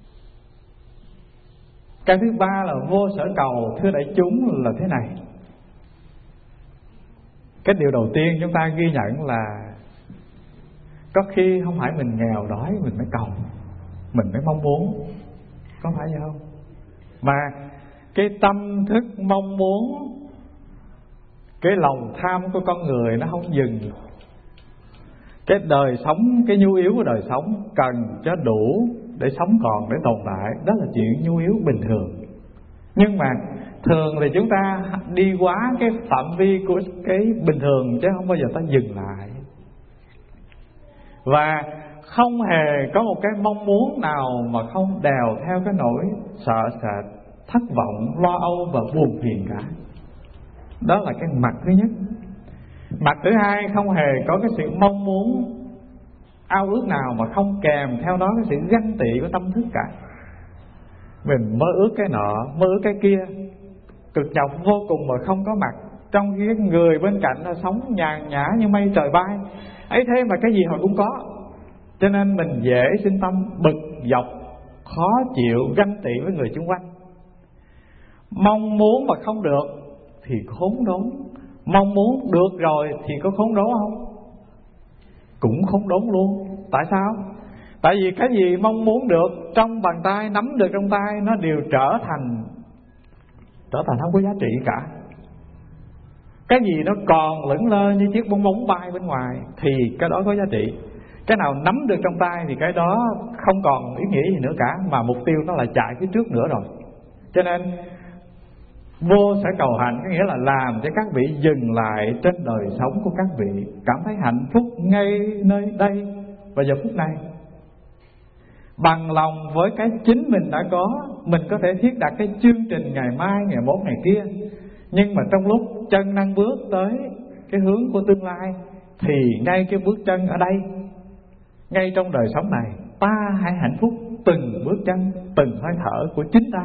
Cái thứ ba là vô sở cầu. Thưa đại chúng là thế này. Cái điều đầu tiên chúng ta ghi nhận là có khi không phải mình nghèo đói mình mới cầu, mình mới mong muốn. Có phải vậy không? Mà cái tâm thức mong muốn cái lòng tham của con người nó không dừng. Cái đời sống, cái nhu yếu của đời sống cần cho đủ để sống còn, để tồn tại, đó là chuyện nhu yếu bình thường. Nhưng mà thường thì chúng ta đi quá cái phạm vi của cái bình thường, chứ không bao giờ ta dừng lại. Và không hề có một cái mong muốn nào mà không đèo theo cái nỗi sợ sệt, thất vọng, lo âu và buồn phiền cả. Đó là cái mặt thứ nhất. Mặt thứ hai, không hề có cái sự mong muốn, ao ước nào mà không kèm theo đó cái sự ganh tị của tâm thức cả. Mình mơ ước cái nọ, mơ ước cái kia, cực nhọc vô cùng mà không có mặt, trong khi cái người bên cạnh là sống nhàn nhã như mây trời bay. Ấy thế mà cái gì họ cũng có. Cho nên mình dễ sinh tâm bực dọc, khó chịu, ganh tị với người xung quanh. Mong muốn mà không được thì khốn đốn, mong muốn được rồi thì có khốn đốn không? Cũng khốn đốn luôn. Tại sao? Tại vì cái gì mong muốn được trong bàn tay, nắm được trong tay, nó đều trở thành trở thành không có giá trị cả. Cái gì nó còn lững lơ như chiếc bong bóng bay bên ngoài thì cái đó có giá trị. Cái nào nắm được trong tay thì cái đó không còn ý nghĩa gì nữa cả, mà mục tiêu nó lại chạy phía trước nữa rồi. Cho nên vô sở cầu hạnh có nghĩa là làm cho các vị dừng lại trên đời sống của các vị, cảm thấy hạnh phúc ngay nơi đây và giờ phút này. Bằng lòng với cái chính mình đã có, mình có thể thiết đặt cái chương trình ngày mai, ngày mốt, ngày kia. Nhưng mà trong lúc chân đang bước tới cái hướng của tương lai thì ngay cái bước chân ở đây, ngay trong đời sống này, ta hãy hạnh phúc từng bước chân, từng hơi thở của chính ta.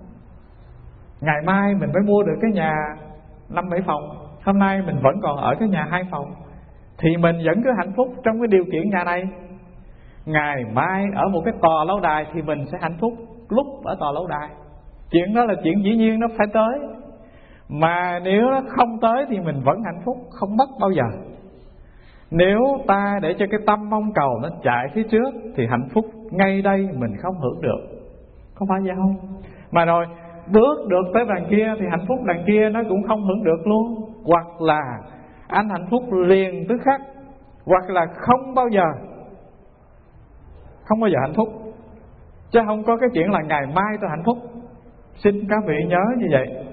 Ngày mai mình phải mua được cái nhà năm bảy phòng, hôm nay mình vẫn còn ở cái nhà hai phòng, thì mình vẫn cứ hạnh phúc trong cái điều kiện nhà này. Ngày mai ở một cái tòa lâu đài thì mình sẽ hạnh phúc lúc ở tòa lâu đài. Chuyện đó là chuyện dĩ nhiên, nó phải tới. Mà nếu nó không tới thì mình vẫn hạnh phúc, không mất bao giờ. Nếu ta để cho cái tâm mong cầu nó chạy phía trước thì hạnh phúc ngay đây mình không hưởng được. Không phải vậy không? Mà rồi bước được tới đằng kia thì hạnh phúc đằng kia nó cũng không hưởng được luôn. Hoặc là anh hạnh phúc liền tức khắc, hoặc là không bao giờ, không bao giờ hạnh phúc. Chứ không có cái chuyện là ngày mai tôi hạnh phúc. Xin các vị nhớ như vậy.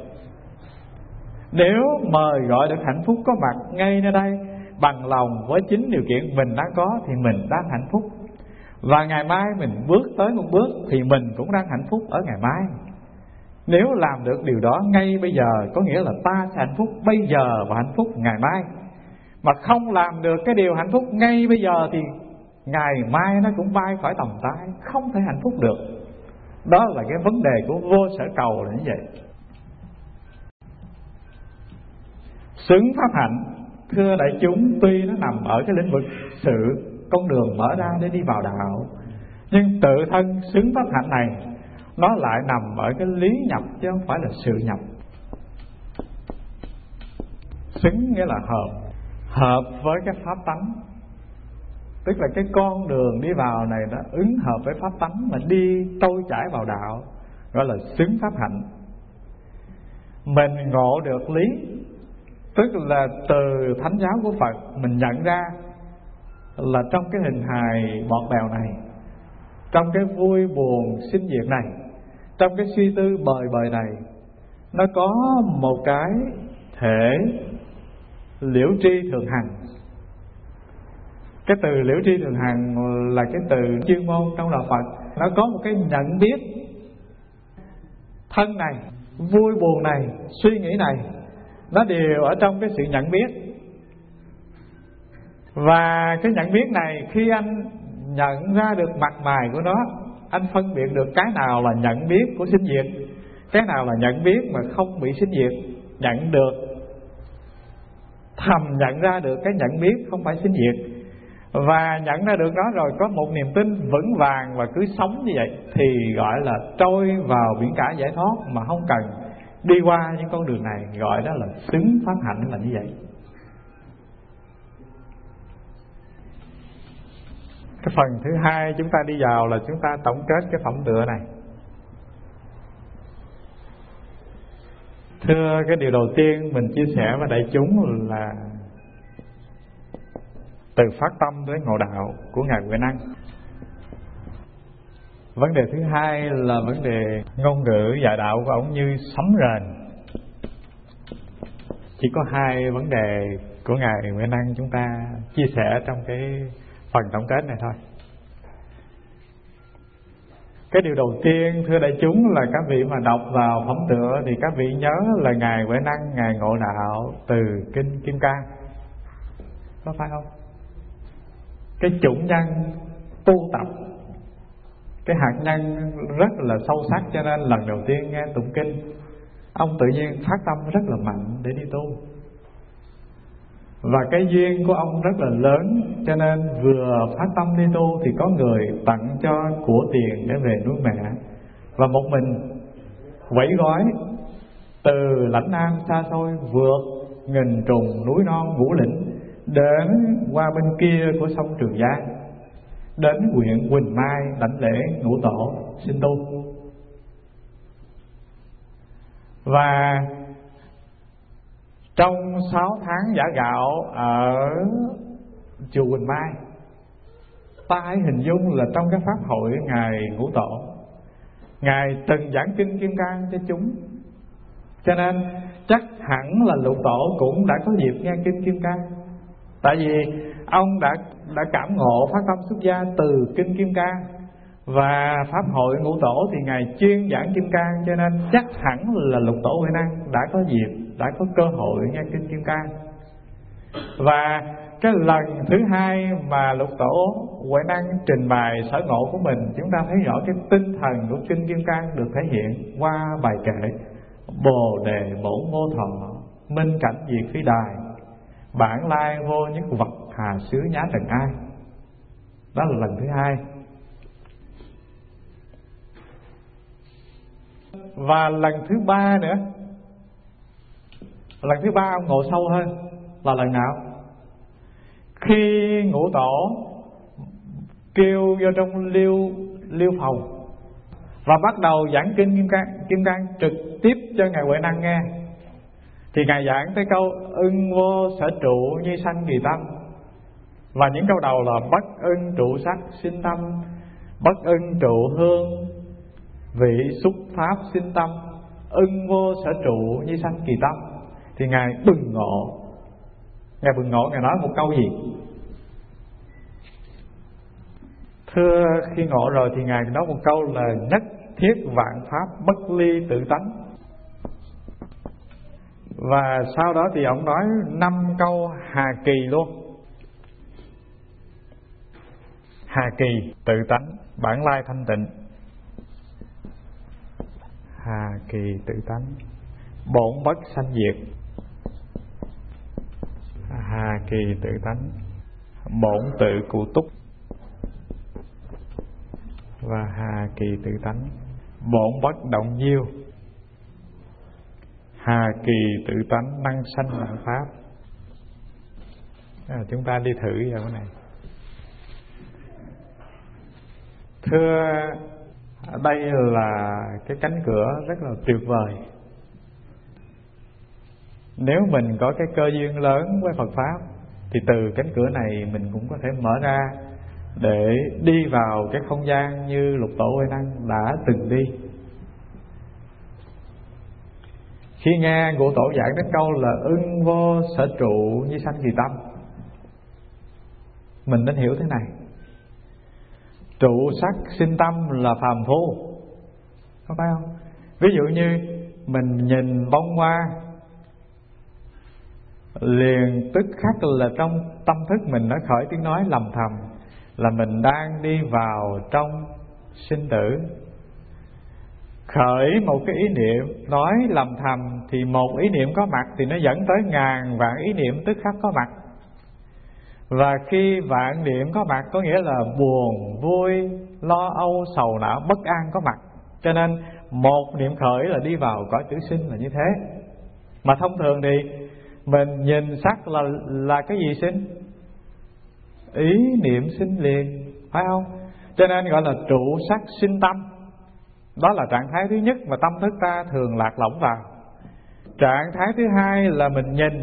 Nếu mời gọi được hạnh phúc có mặt ngay nơi đây, bằng lòng với chính điều kiện mình đang có thì mình đang hạnh phúc. Và ngày mai mình bước tới một bước thì mình cũng đang hạnh phúc ở ngày mai. Nếu làm được điều đó ngay bây giờ, có nghĩa là ta sẽ hạnh phúc bây giờ và hạnh phúc ngày mai. Mà không làm được cái điều hạnh phúc ngay bây giờ thì ngày mai nó cũng bay khỏi tầm tay, không thể hạnh phúc được. Đó là cái vấn đề của vô sở cầu là như vậy. Xứng pháp hạnh, thưa đại chúng, tuy nó nằm ở cái lĩnh vực sự, con đường mở ra để đi vào đạo, nhưng tự thân xứng pháp hạnh này nó lại nằm ở cái lý nhập chứ không phải là sự nhập. Xứng nghĩa là hợp, hợp với cái pháp tánh. Tức là cái con đường đi vào này nó ứng hợp với pháp tánh, mà đi trôi chảy vào đạo, gọi là xứng pháp hạnh. Mình ngộ được lý, tức là từ thánh giáo của Phật mình nhận ra là trong cái hình hài bọt bèo này, trong cái vui buồn sinh diệt này, trong cái suy tư bời bời này, nó có một cái thể liễu tri thường hằng. Cái từ liễu tri thường hằng là cái từ chuyên môn trong đạo Phật. Nó có một cái nhận biết thân này, vui buồn này, suy nghĩ này, nó đều ở trong cái sự nhận biết. Và cái nhận biết này, khi anh nhận ra được mặt mày của nó, anh phân biệt được cái nào là nhận biết của sinh diệt, cái nào là nhận biết mà không bị sinh diệt. Nhận được, thầm nhận ra được cái nhận biết không phải sinh diệt, và nhận ra được đó rồi có một niềm tin vững vàng và cứ sống như vậy, thì gọi là trôi vào biển cả giải thoát mà không cần đi qua những con đường này. Gọi đó là xứng pháp hạnh, là như vậy. Cái phần thứ hai chúng ta đi vào là chúng ta tổng kết cái phẩm tựa này. Thưa, cái điều đầu tiên mình chia sẻ với đại chúng là từ phát tâm tới ngộ đạo của Ngài Huệ Năng. Vấn đề thứ hai là vấn đề ngôn ngữ dạy đạo của ông như sấm rền. Chỉ có hai vấn đề của Ngài Huệ Năng chúng ta chia sẻ trong cái phần tổng kết này thôi. Cái điều đầu tiên, thưa đại chúng, là các vị mà đọc vào phẩm tựa thì các vị nhớ là Ngài Huệ Năng, Ngài ngộ đạo từ Kinh Kim Cang. Có phải không? Cái chủng nhân tu tập, cái hạt nhân rất là sâu sắc, cho nên lần đầu tiên nghe tụng kinh, ông tự nhiên phát tâm rất là mạnh để đi tu. Và cái duyên của ông rất là lớn, cho nên vừa phát tâm đi tu thì có người tặng cho của tiền để về nuôi mẹ. Và một mình quẩy gói từ lãnh Nam xa xôi, vượt nghìn trùng núi non ngũ lĩnh, đến qua bên kia của sông Trường Giang, đến huyện Quỳnh Mai đảnh lễ ngũ tổ sinh tu. Và trong sáu tháng giã gạo ở chùa Quỳnh Mai, ta hãy hình dung là trong cái pháp hội Ngài Ngũ Tổ, Ngài từng giảng kinh Kim Cang cho chúng. Cho nên chắc hẳn là Lục Tổ cũng đã có dịp nghe kinh Kim Cang. Tại vì ông đã đã cảm ngộ phát tâm xuất gia từ kinh Kim Cang, và pháp hội Ngũ Tổ thì Ngài chuyên giảng Kim Cang, cho nên chắc hẳn là Lục Tổ Huệ Năng đã có dịp, đã có cơ hội nghe kinh Kim Cang. Và cái lần thứ hai mà Lục Tổ Huệ Năng trình bày sở ngộ của mình, chúng ta thấy rõ cái tinh thần của kinh Kim Cang được thể hiện qua bài kệ Bồ đề bổn vô thọ, minh cảnh diệt phi đài, bản lai vô nhất vật, hà xứ nhá trần ai. Đó là lần thứ hai. Và lần thứ ba nữa, lần thứ ba ông ngộ sâu hơn là lần nào? Khi Ngũ Tổ kêu vô trong liêu liêu phòng và bắt đầu giảng kinh Kim Cang, Kim Cang trực tiếp cho Ngài Huệ Năng nghe, thì Ngài giảng tới câu ưng vô sở trụ như sanh kỳ tâm. Và những câu đầu là bất ưng trụ sắc sinh tâm, bất ưng trụ hương vị xúc pháp sinh tâm, ưng vô sở trụ như sanh kỳ tâm. Thì Ngài bừng ngộ. Ngài bừng ngộ, Ngài nói một câu gì? Thưa, khi ngộ rồi thì Ngài nói một câu là nhất thiết vạn pháp bất ly tự tánh. Và sau đó thì ông nói năm câu hà kỳ luôn. Hà kỳ, tự tánh, bản lai thanh tịnh. Hà kỳ, tự tánh, bổn bất sanh diệt. Hà kỳ, tự tánh, bổn tự cụ túc. Và hà kỳ, tự tánh, bổn bất động nhiêu. Hà kỳ, tự tánh, năng sanh vạn pháp. À, chúng ta đi thử vào cái này. Thưa, đây là cái cánh cửa rất là tuyệt vời. Nếu mình có cái cơ duyên lớn với Phật Pháp thì từ cánh cửa này mình cũng có thể mở ra để đi vào cái không gian như Lục Tổ Huệ Năng đã từng đi. Khi nghe Ngũ Tổ giảng đến câu là ưng vô sở trụ như sanh kỳ tâm, mình nên hiểu thế này: trụ sắc sinh tâm là phàm phu, có phải không? Ví dụ như mình nhìn bông hoa, liền tức khắc là trong tâm thức mình nó khởi tiếng nói lầm thầm là mình đang đi vào trong sinh tử. Khởi một cái ý niệm nói lầm thầm thì một ý niệm có mặt thì nó dẫn tới ngàn vạn ý niệm tức khắc có mặt. Và khi vạn niệm có mặt có nghĩa là buồn, vui, lo âu, sầu não, bất an có mặt. Cho nên một niệm khởi là đi vào cõi tử sinh là như thế. Mà thông thường thì mình nhìn sắc là là cái gì sinh? Ý niệm sinh liền, phải không? Cho nên gọi là trụ sắc sinh tâm. Đó là trạng thái thứ nhất mà tâm thức ta thường lạc lõng vào. Trạng thái thứ hai là mình nhìn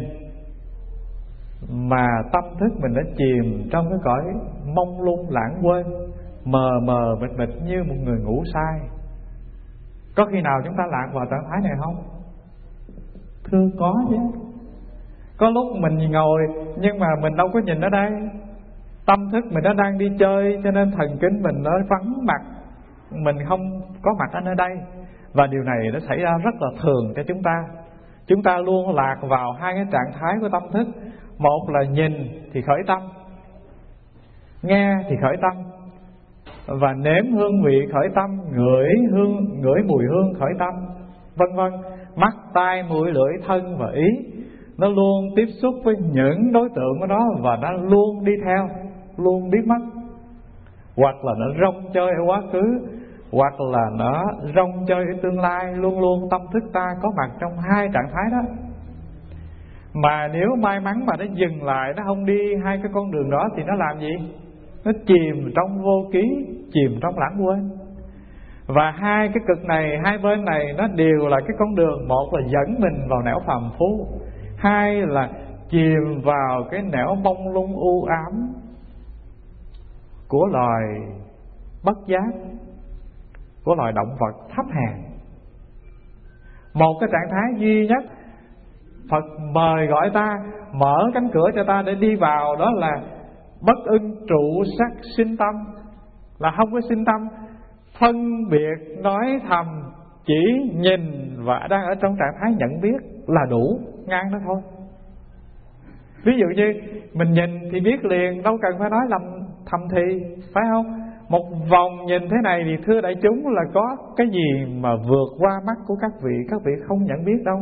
mà tâm thức mình đã chìm trong cái cõi mông lung lãng quên, mờ mờ mịt mịt như một người ngủ say. Có khi nào chúng ta lạc vào trạng thái này không? Thưa có chứ. Có lúc mình ngồi nhưng mà mình đâu có nhìn ở đây, tâm thức mình nó đang đi chơi, cho nên thần kinh mình nó vắng mặt, mình không có mặt ở nơi đây. Và điều này nó xảy ra rất là thường cho chúng ta. Chúng ta luôn lạc vào hai cái trạng thái của tâm thức. Một là nhìn thì khởi tâm, nghe thì khởi tâm, và nếm hương vị khởi tâm, ngửi hương ngửi mùi hương khởi tâm, vân vân. Mắt, tai, mũi, lưỡi, thân và ý nó luôn tiếp xúc với những đối tượng của nó, và nó luôn đi theo, luôn biết mất. Hoặc là nó rong chơi ở quá khứ, hoặc là nó rong chơi ở tương lai. Luôn luôn tâm thức ta có mặt trong hai trạng thái đó. Mà nếu may mắn mà nó dừng lại, nó không đi hai cái con đường đó, thì nó làm gì? Nó chìm trong vô ký, chìm trong lãng quên. Và hai cái cực này, hai bên này nó đều là cái con đường. Một là dẫn mình vào nẻo phàm phu, hai là chìm vào cái nẻo mông lung u ám của loài bất giác, của loài động vật thấp hèn. Một cái trạng thái duy nhất Phật mời gọi ta, mở cánh cửa cho ta để đi vào, đó là bất ưng trụ sắc sinh tâm. Là không có sinh tâm, phân biệt, nói thầm, chỉ nhìn và đang ở trong trạng thái nhận biết là đủ, ngang đó thôi. Ví dụ như mình nhìn thì biết liền, đâu cần phải nói lầm thầm thì, phải không? Một vòng nhìn thế này thì thưa đại chúng là có cái gì mà vượt qua mắt của các vị, các vị không nhận biết đâu.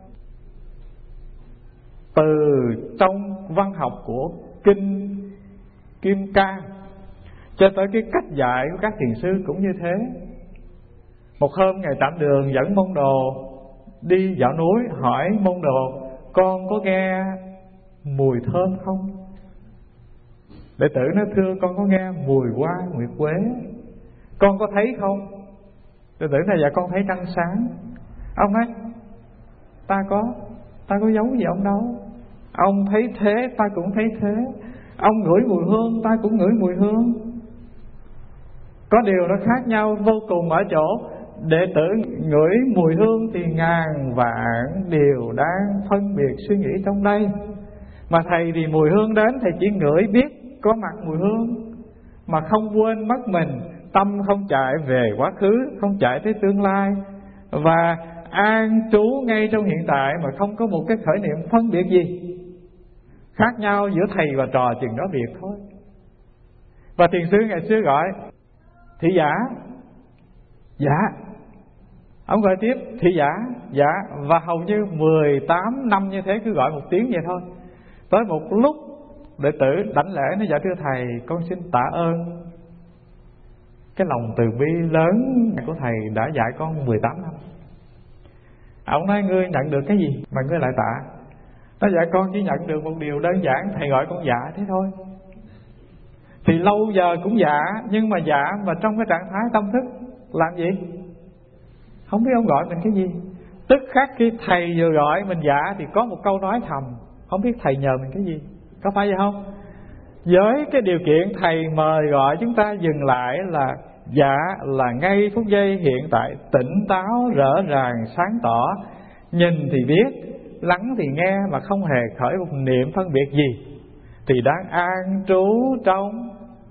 Từ trong văn học của Kinh Kim Cang cho tới cái cách dạy của các thiền sư cũng như thế. Một hôm Ngài Tạm Đường dẫn môn đồ đi dạo núi, hỏi môn đồ: con có nghe mùi thơm không? Đệ tử nói: thưa con có nghe mùi hoa nguyệt quế. Con có thấy không? Đệ tử nói: dạ con thấy trăng sáng. Ông nói: ta có ta có giấu gì ông đâu. Ông thấy thế, ta cũng thấy thế. Ông ngửi mùi hương, ta cũng ngửi mùi hương. Có điều nó khác nhau vô cùng ở chỗ đệ tử ngửi mùi hương thì ngàn vạn điều đang phân biệt suy nghĩ trong đây. Mà thầy thì mùi hương đến, thầy chỉ ngửi biết có mặt mùi hương, mà không quên mất mình. Tâm không chạy về quá khứ, không chạy tới tương lai, và an trú ngay trong hiện tại, mà không có một cái khởi niệm phân biệt gì. Khác nhau giữa thầy và trò chừng đó việc thôi. Và thiền sư ngày xưa gọi thị giả. Dạ. Ông gọi tiếp thị giả. Dạ. Và hầu như mười tám năm như thế, cứ gọi một tiếng vậy thôi. Tới một lúc đệ tử đảnh lễ nói: dạ thưa thầy, con xin tạ ơn cái lòng từ bi lớn của thầy đã dạy con mười tám năm. Ông nói: ngươi nhận được cái gì mà ngươi lại tạ? Nói: dạ con chỉ nhận được một điều đơn giản, thầy gọi con dạ thế thôi. Thì lâu giờ cũng dạ, nhưng mà dạ mà trong cái trạng thái tâm thức làm gì? Không biết ông gọi mình cái gì. Tức khắc khi thầy vừa gọi mình dạ thì có một câu nói thầm, không biết thầy nhờ mình cái gì. Có phải vậy không? Với cái điều kiện thầy mời gọi chúng ta dừng lại là dạ, là ngay phút giây hiện tại, tỉnh táo, rõ ràng, sáng tỏ. Nhìn thì biết, lắng thì nghe, mà không hề khởi một niệm phân biệt gì, thì đang an trú trong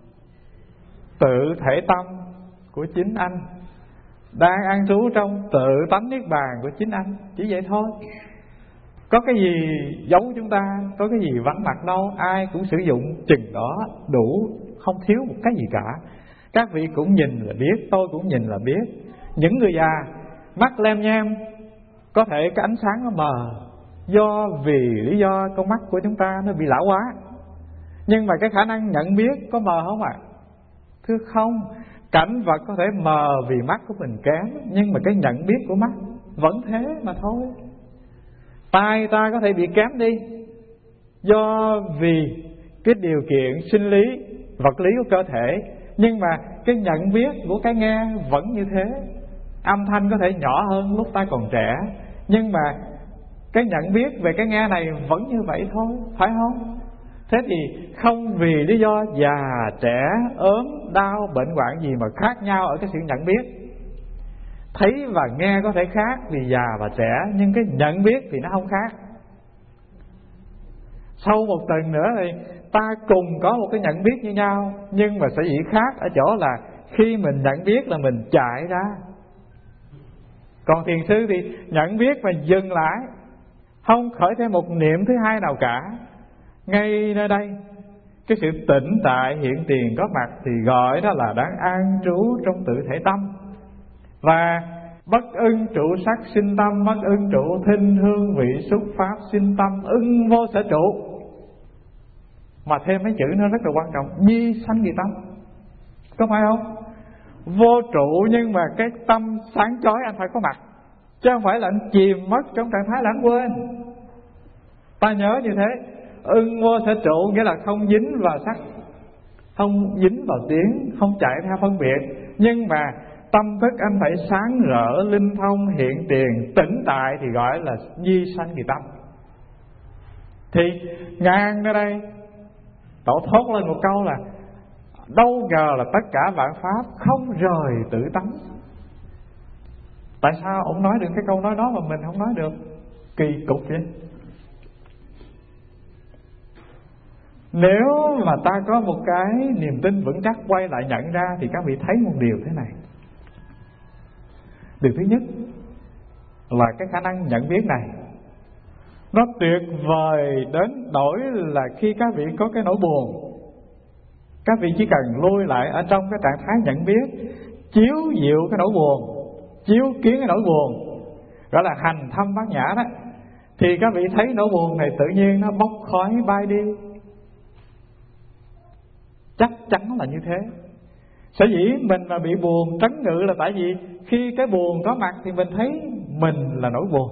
tự thể tâm của chính anh, đang an trú trong tự tánh niết bàn của chính anh. Chỉ vậy thôi. Có cái gì giấu chúng ta, có cái gì vắng mặt đâu. Ai cũng sử dụng chừng đó đủ, không thiếu một cái gì cả. Các vị cũng nhìn là biết, tôi cũng nhìn là biết. Những người già mắt lem nhem, có thể cái ánh sáng nó mờ, do vì lý do con mắt của chúng ta nó bị lão hóa. Nhưng mà cái khả năng nhận biết có mờ không ạ? À? Thưa không. Cảnh vật có thể mờ vì mắt của mình kém, nhưng mà cái nhận biết của mắt vẫn thế mà thôi. Tai ta có thể bị kém đi, do vì cái điều kiện sinh lý, vật lý của cơ thể, nhưng mà cái nhận biết của cái nghe vẫn như thế. Âm thanh có thể nhỏ hơn lúc ta còn trẻ, nhưng mà cái nhận biết về cái nghe này vẫn như vậy thôi, phải không? Thế thì không vì lý do già, trẻ, ốm, đau, bệnh hoạn gì mà khác nhau ở cái sự nhận biết. Thấy và nghe có thể khác vì già và trẻ, nhưng cái nhận biết thì nó không khác. Sau một tuần nữa thì ta cùng có một cái nhận biết như nhau, nhưng mà sở dĩ khác ở chỗ là khi mình nhận biết là mình chạy ra. Còn thiền sư thì nhận biết và dừng lại, không khởi thêm một niệm thứ hai nào cả. Ngay nơi đây, cái sự tĩnh tại hiện tiền có mặt thì gọi đó là đang an trú trong tự thể tâm. Và bất ưng trụ sắc sinh tâm, bất ưng trụ thinh hương vị xúc pháp sinh tâm, ưng vô sở trụ. Mà thêm mấy chữ nó rất là quan trọng, nhi sanh kỳ tâm, có phải không? Vô trụ nhưng mà cái tâm sáng chói anh phải có mặt, chứ không phải là anh chìm mất trong trạng thái lãng quên. Ta nhớ như thế. Ưng vô sở trụ nghĩa là không dính vào sắc, không dính vào tiếng, không chạy theo phân biệt, nhưng mà tâm thức anh phải sáng rỡ, linh thông, hiện tiền, tĩnh tại thì gọi là nhi sanh kỳ tâm. Thì ngang ở đây Tổ thốt lên một câu là đâu ngờ là tất cả vạn pháp không rời tự tánh. Tại sao ông nói được cái câu nói đó mà mình không nói được? Kỳ cục vậy. Nếu mà ta có một cái niềm tin vững chắc quay lại nhận ra thì các vị thấy một điều thế này. Điều thứ nhất là cái khả năng nhận biết này nó tuyệt vời đến nỗi là khi các vị có cái nỗi buồn, các vị chỉ cần lui lại ở trong cái trạng thái nhận biết, chiếu dịu cái nỗi buồn, chiếu kiến cái nỗi buồn, gọi là hành thâm bát nhã đó, thì các vị thấy nỗi buồn này tự nhiên nó bốc khói bay đi. Chắc chắn là như thế. Sở dĩ mình mà bị buồn trấn ngự là tại vì khi cái buồn có mặt thì mình thấy mình là nỗi buồn.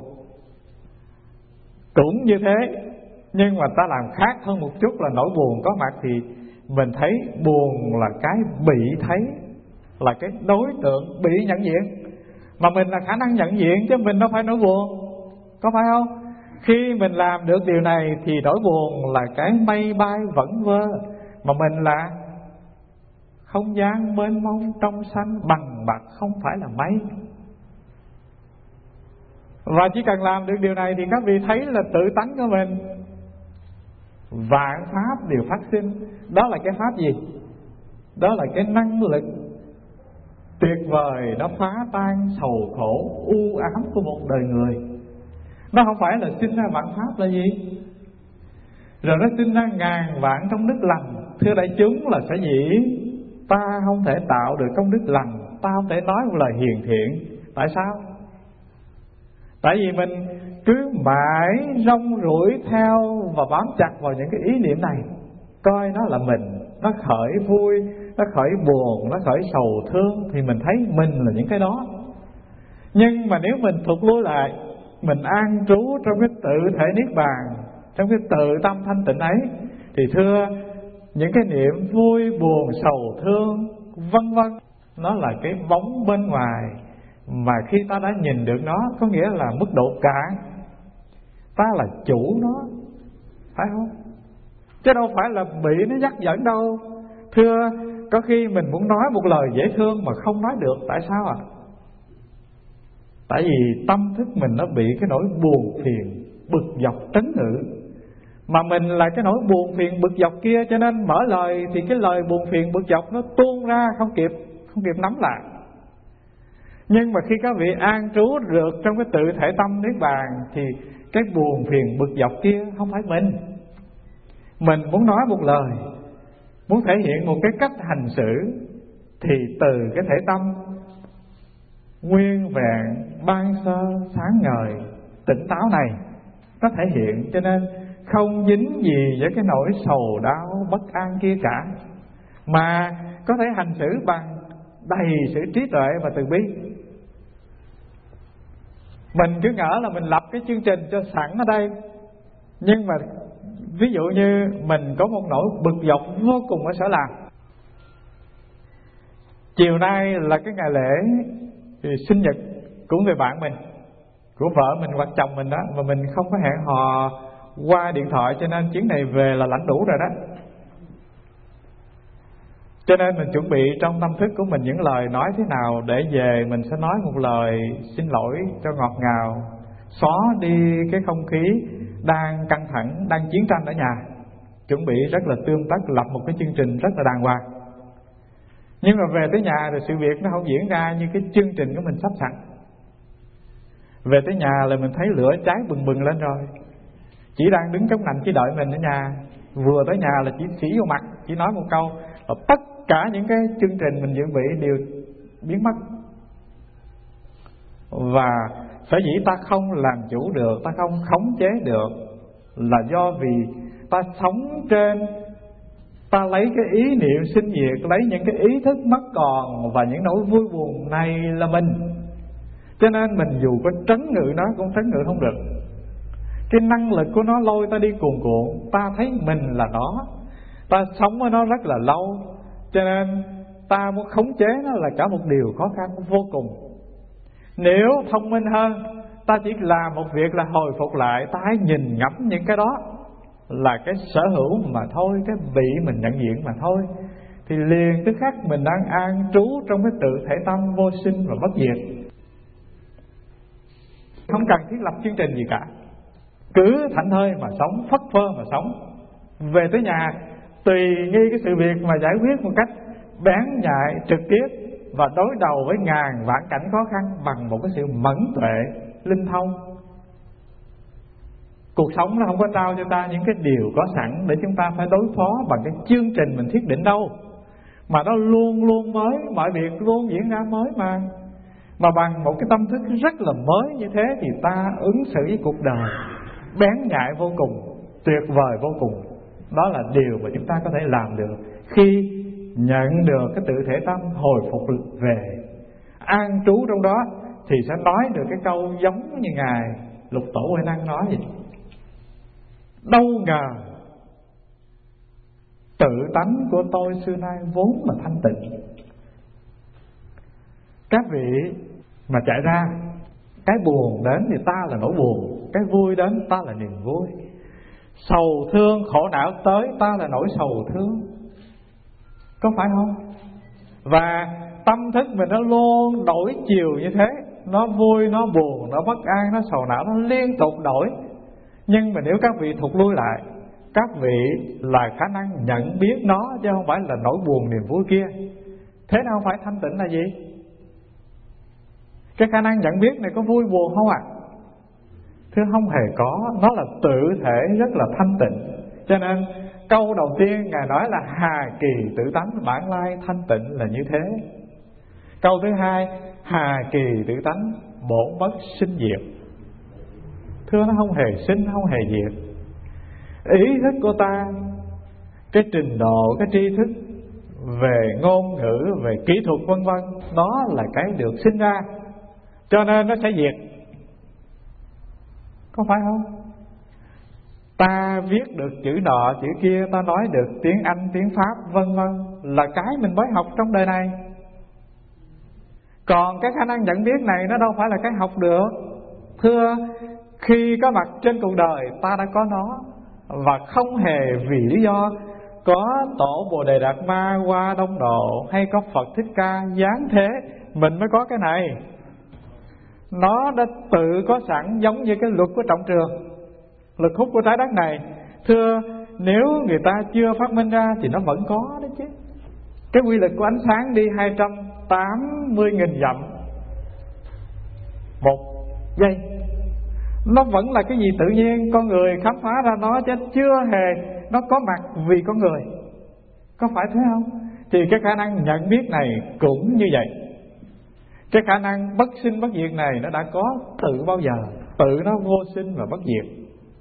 Cũng như thế, nhưng mà ta làm khác hơn một chút là nỗi buồn có mặt thì mình thấy buồn là cái bị thấy, là cái đối tượng bị nhận diện, mà mình là khả năng nhận diện chứ mình đâu phải nỗi buồn, có phải không? Khi mình làm được điều này thì nỗi buồn là cái mây bay vẩn vơ, mà mình là không gian mênh mông trong xanh bằng bạc, không phải là mây. Và chỉ cần làm được điều này thì các vị thấy là tự tánh của mình vạn pháp đều phát sinh. Đó là cái pháp gì? Đó là cái năng lực tuyệt vời, nó phá tan sầu khổ u ám của một đời người. Nó không phải là sinh ra vạn pháp là gì? Rồi nó sinh ra ngàn vạn công đức lành. Thưa đại chúng, là sở dĩ ta không thể tạo được công đức lành, ta không thể nói một lời hiền thiện. Tại sao? Tại vì mình cứ mãi rong ruổi theo và bám chặt vào những cái ý niệm này, coi nó là mình, nó khởi vui, nó khởi buồn, nó khởi sầu thương, thì mình thấy mình là những cái đó. Nhưng mà nếu mình thụt lui lại, mình an trú trong cái tự thể niết bàn, trong cái tự tâm thanh tịnh ấy, thì thưa, những cái niệm vui, buồn, sầu thương, vân vân, nó là cái bóng bên ngoài, mà khi ta đã nhìn được nó, có nghĩa là mức độ cạn, ta là chủ nó, phải không? Chứ đâu phải là bị nó dắt dẫn đâu. Thưa, có khi mình muốn nói một lời dễ thương mà không nói được. Tại sao ạ? À? Tại vì tâm thức mình nó bị cái nỗi buồn phiền, bực dọc trấn ngự. Mà mình là cái nỗi buồn phiền bực dọc kia, cho nên mở lời thì cái lời buồn phiền bực dọc nó tuôn ra không kịp, không kịp nắm lại. Nhưng mà khi các vị an trú được trong cái tự thể tâm niết bàn thì cái buồn phiền bực dọc kia không phải mình. Mình muốn nói một lời, muốn thể hiện một cái cách hành xử, thì từ cái thể tâm nguyên vẹn, ban sơ, sáng ngời, tỉnh táo này nó thể hiện. Cho nên không dính gì với cái nỗi sầu đau bất an kia cả, mà có thể hành xử bằng đầy sự trí tuệ và từ bi. Mình cứ ngỡ là mình lập cái chương trình cho sẵn ở đây, nhưng mà ví dụ như mình có một nỗi bực dọc vô cùng ở sở làm. Chiều nay là cái ngày lễ thì sinh nhật của người bạn mình, của vợ mình hoặc chồng mình đó, mà mình không có hẹn hò qua điện thoại, cho nên chuyến này về là lãnh đủ rồi đó. Cho nên mình chuẩn bị trong tâm thức của mình những lời nói thế nào để về mình sẽ nói một lời xin lỗi cho ngọt ngào, xóa đi cái không khí đang căng thẳng, đang chiến tranh ở nhà. Chuẩn bị rất là tương tác, lập một cái chương trình rất là đàng hoàng. Nhưng mà về tới nhà rồi sự việc nó không diễn ra như cái chương trình của mình sắp sẵn. Về tới nhà là mình thấy lửa cháy bừng bừng lên rồi. Chỉ đang đứng chống nạnh chỉ đợi mình ở nhà. Vừa tới nhà là chỉ xỉ vô mặt, chỉ nói một câu là tất cả những cái chương trình mình chuẩn bị đều biến mất. Và sở dĩ ta không làm chủ được, ta không khống chế được là do vì ta sống trên, ta lấy cái ý niệm sinh diệt, lấy những cái ý thức mất còn và những nỗi vui buồn này là mình. Cho nên mình dù có trấn ngự nó cũng trấn ngự không được. Cái năng lực của nó lôi ta đi cuồn cuộn. Ta thấy mình là nó, ta sống với nó rất là lâu, cho nên ta muốn khống chế nó là cả một điều khó khăn vô cùng. Nếu thông minh hơn, ta chỉ làm một việc là hồi phục lại. Ta hãy nhìn ngắm những cái đó là cái sở hữu mà thôi, cái vị mình nhận diện mà thôi, thì liền tức khắc mình đang an trú trong cái tự thể tâm vô sinh và bất diệt. Không cần thiết lập chương trình gì cả, cứ thảnh thơi mà sống, phất phơ mà sống. Về tới nhà tùy nghi cái sự việc mà giải quyết một cách bén nhạy, trực tiếp, và đối đầu với ngàn vạn cảnh khó khăn bằng một cái sự mẫn tuệ, linh thông. Cuộc sống nó không có trao cho ta những cái điều có sẵn để chúng ta phải đối phó bằng cái chương trình mình thiết định đâu, mà nó luôn luôn mới, mọi việc luôn diễn ra mới mà. Mà bằng một cái tâm thức rất là mới như thế thì ta ứng xử với cuộc đời bén nhạy vô cùng, tuyệt vời vô cùng. Đó là điều mà chúng ta có thể làm được khi nhận được cái tự thể tâm hồi phục về, an trú trong đó, thì sẽ nói được cái câu giống như Ngài Lục Tổ Huệ Năng nói vậy: đâu ngờ tự tánh của tôi xưa nay vốn là thanh tịnh. Các vị mà chạy ra, cái buồn đến thì ta là nỗi buồn, cái vui đến ta là niềm vui, sầu thương khổ não tới ta là nỗi sầu thương, có phải không? Và tâm thức mình nó luôn đổi chiều như thế, nó vui, nó buồn, nó bất an, nó sầu não, nó liên tục đổi. Nhưng mà nếu các vị thụt lui lại, các vị là khả năng nhận biết nó, chứ không phải là nỗi buồn niềm vui kia. Thế nào phải thanh tịnh là gì? Cái khả năng nhận biết này có vui buồn không ạ? À? Thưa không hề có, nó là tự thể rất là thanh tịnh. Cho nên câu đầu tiên Ngài nói là hà kỳ tự tánh bản lai thanh tịnh là như thế. Câu thứ hai, hà kỳ tự tánh bổn bất sinh diệt. Thưa nó không hề sinh, không hề diệt. Ý thức của ta, cái trình độ, cái tri thức về ngôn ngữ, về kỹ thuật vân vân, đó là cái được sinh ra, cho nên nó sẽ diệt, có phải không? Ta viết được chữ nọ chữ kia, ta nói được tiếng Anh, tiếng Pháp vân vân, là cái mình mới học trong đời này. Còn cái khả năng nhận biết này nó đâu phải là cái học được. Thưa, khi có mặt trên cuộc đời ta đã có nó, và không hề vì lý do có tổ Bồ Đề Đạt Ma qua Đông Độ hay có Phật Thích Ca giáng thế mình mới có cái này. Nó đã tự có sẵn, giống như cái luật của trọng trường, lực hút của trái đất này. Thưa, nếu người ta chưa phát minh ra thì nó vẫn có đó chứ. Cái quy luật của ánh sáng đi hai trăm tám mươi nghìn dặm một giây, nó vẫn là cái gì tự nhiên, con người khám phá ra nó chứ chưa hề nó có mặt vì con người, có phải thế không? Thì cái khả năng nhận biết này cũng như vậy. Cái khả năng bất sinh bất diệt này nó đã có tự bao giờ, tự nó vô sinh và bất diệt.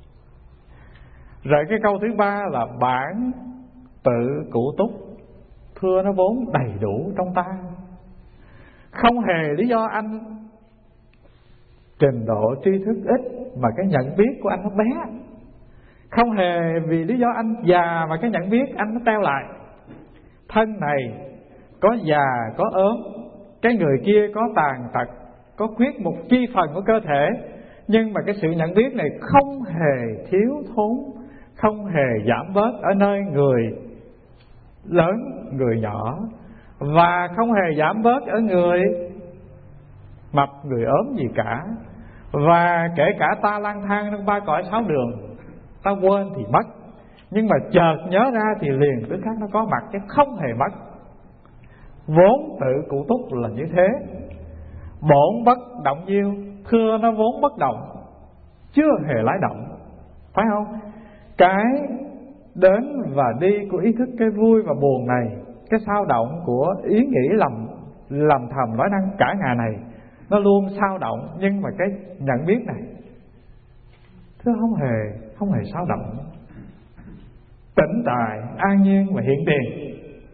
Rồi cái câu thứ ba là bản tự cụ túc. Thưa, nó vốn đầy đủ trong ta, không hề lý do anh trình độ tri thức ít mà cái nhận biết của anh nó bé, không hề vì lý do anh già mà cái nhận biết anh nó teo lại. Thân này có già có ốm, cái người kia có tàn tật, có khuyết một chi phần của cơ thể, Nhưng mà cái sự nhận biết này không hề thiếu thốn, không hề giảm bớt ở nơi người lớn, người nhỏ, và không hề giảm bớt ở người mập, người ốm gì cả. Và kể cả ta lang thang trong ba cõi sáu đường, ta quên thì mất, nhưng mà chợt nhớ ra thì liền tức khắc nó có mặt, chứ không hề mất. Vốn tự cụ túc là như thế. Bổn bất động diêu, thưa nó vốn bất động, chưa hề lái động, phải không? Cái đến và đi của ý thức, cái vui và buồn này, cái sao động của ý nghĩ lầm lầm thầm nói năng cả ngày này, nó luôn sao động. Nhưng mà cái nhận biết này thưa không hề không hề sao động, tĩnh tại, an nhiên và hiện tiền.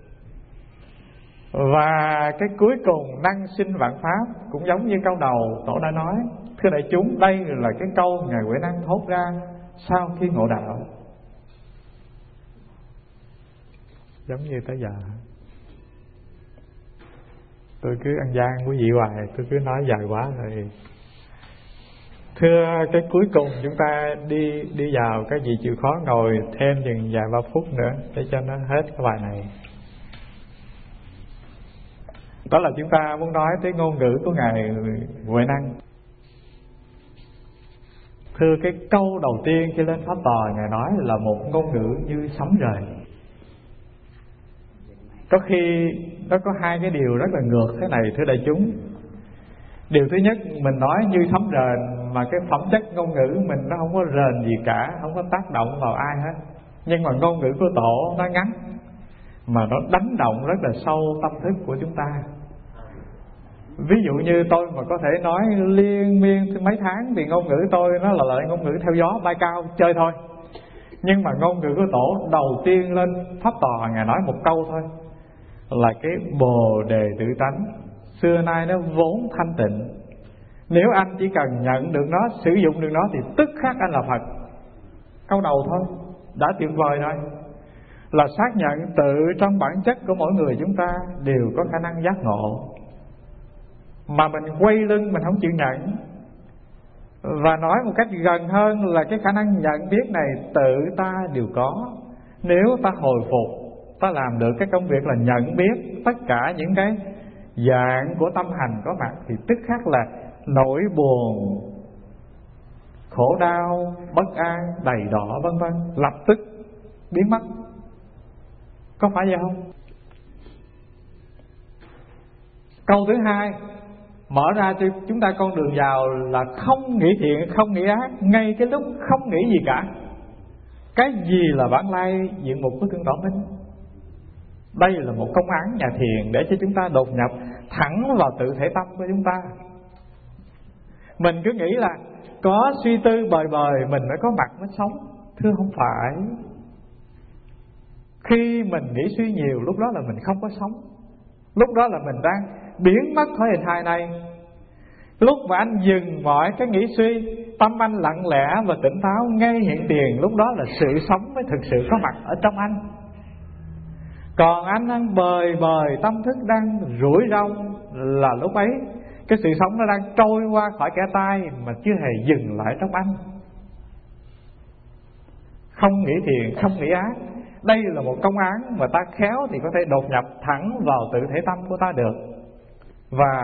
Và cái cuối cùng, năng sinh vạn pháp, cũng giống như câu đầu Tổ đã nói. Thưa đại chúng, đây là cái câu Ngài Huệ Năng thốt ra sau khi ngộ đạo. Giống như tới giờ tôi cứ ăn gian quý vị hoài, tôi cứ nói dài quá rồi. Thưa, cái cuối cùng chúng ta đi đi vào, các vị chịu khó ngồi thêm chừng vài ba phút nữa để cho nó hết cái bài này. Đó là chúng ta muốn nói tới ngôn ngữ của Ngài Huệ Năng. Thưa, cái câu đầu tiên khi lên pháp tòa Ngài nói là một ngôn ngữ như sấm rền. Có khi nó có hai cái điều rất là ngược thế này, thưa đại chúng. Điều thứ nhất, mình nói như sấm rền mà cái phẩm chất ngôn ngữ mình nó không có rền gì cả, không có tác động vào ai hết. Nhưng mà ngôn ngữ của Tổ nó ngắn mà nó đánh động rất là sâu tâm thức của chúng ta. Ví dụ như tôi mà có thể nói liên miên mấy tháng thì ngôn ngữ tôi nó là lại ngôn ngữ theo gió bay cao chơi thôi. Nhưng mà ngôn ngữ của Tổ đầu tiên lên pháp tòa Ngài nói một câu thôi, là cái bồ đề tự tánh xưa nay nó vốn thanh tịnh. Nếu anh chỉ cần nhận được nó, sử dụng được nó thì tức khắc anh là Phật. Câu đầu thôi đã tuyệt vời rồi. Là xác nhận tự trong bản chất của mỗi người chúng ta đều có khả năng giác ngộ, mà mình quay lưng mình không chịu nhận. Và nói một cách gần hơn là cái khả năng nhận biết này tự ta đều có. Nếu ta hồi phục, ta làm được cái công việc là nhận biết tất cả những cái dạng của tâm hành có mặt, thì tức khắc là nỗi buồn, khổ đau, bất an, đầy đọa vân vân lập tức biến mất. Có phải vậy không? Câu thứ hai mở ra cho chúng ta con đường vào là không nghĩ thiện, không nghĩ ác, ngay cái lúc không nghĩ gì cả. Cái gì là bản lai diện mục của Tương Tọa Minh? Đây là một công án nhà thiền để cho chúng ta đột nhập thẳng vào tự thể tâm của chúng ta. Mình cứ nghĩ là có suy tư bời bời mình mới có mặt mới sống. Thưa không phải. Khi mình nghĩ suy nhiều, lúc đó là mình không có sống. Lúc đó là mình đang biến mất khỏi hình hài này. Lúc mà anh dừng mọi cái nghĩ suy, tâm anh lặng lẽ và tỉnh táo ngay hiện tiền, lúc đó là sự sống mới thực sự có mặt ở trong anh. Còn anh đang bời bời, tâm thức đang rủi rong, là lúc ấy cái sự sống nó đang trôi qua khỏi kẻ tay mà chưa hề dừng lại trong anh. Không nghĩ thiện, không nghĩ ác. Đây là một công án mà ta khéo thì có thể đột nhập thẳng vào tự thể tâm của ta được. Và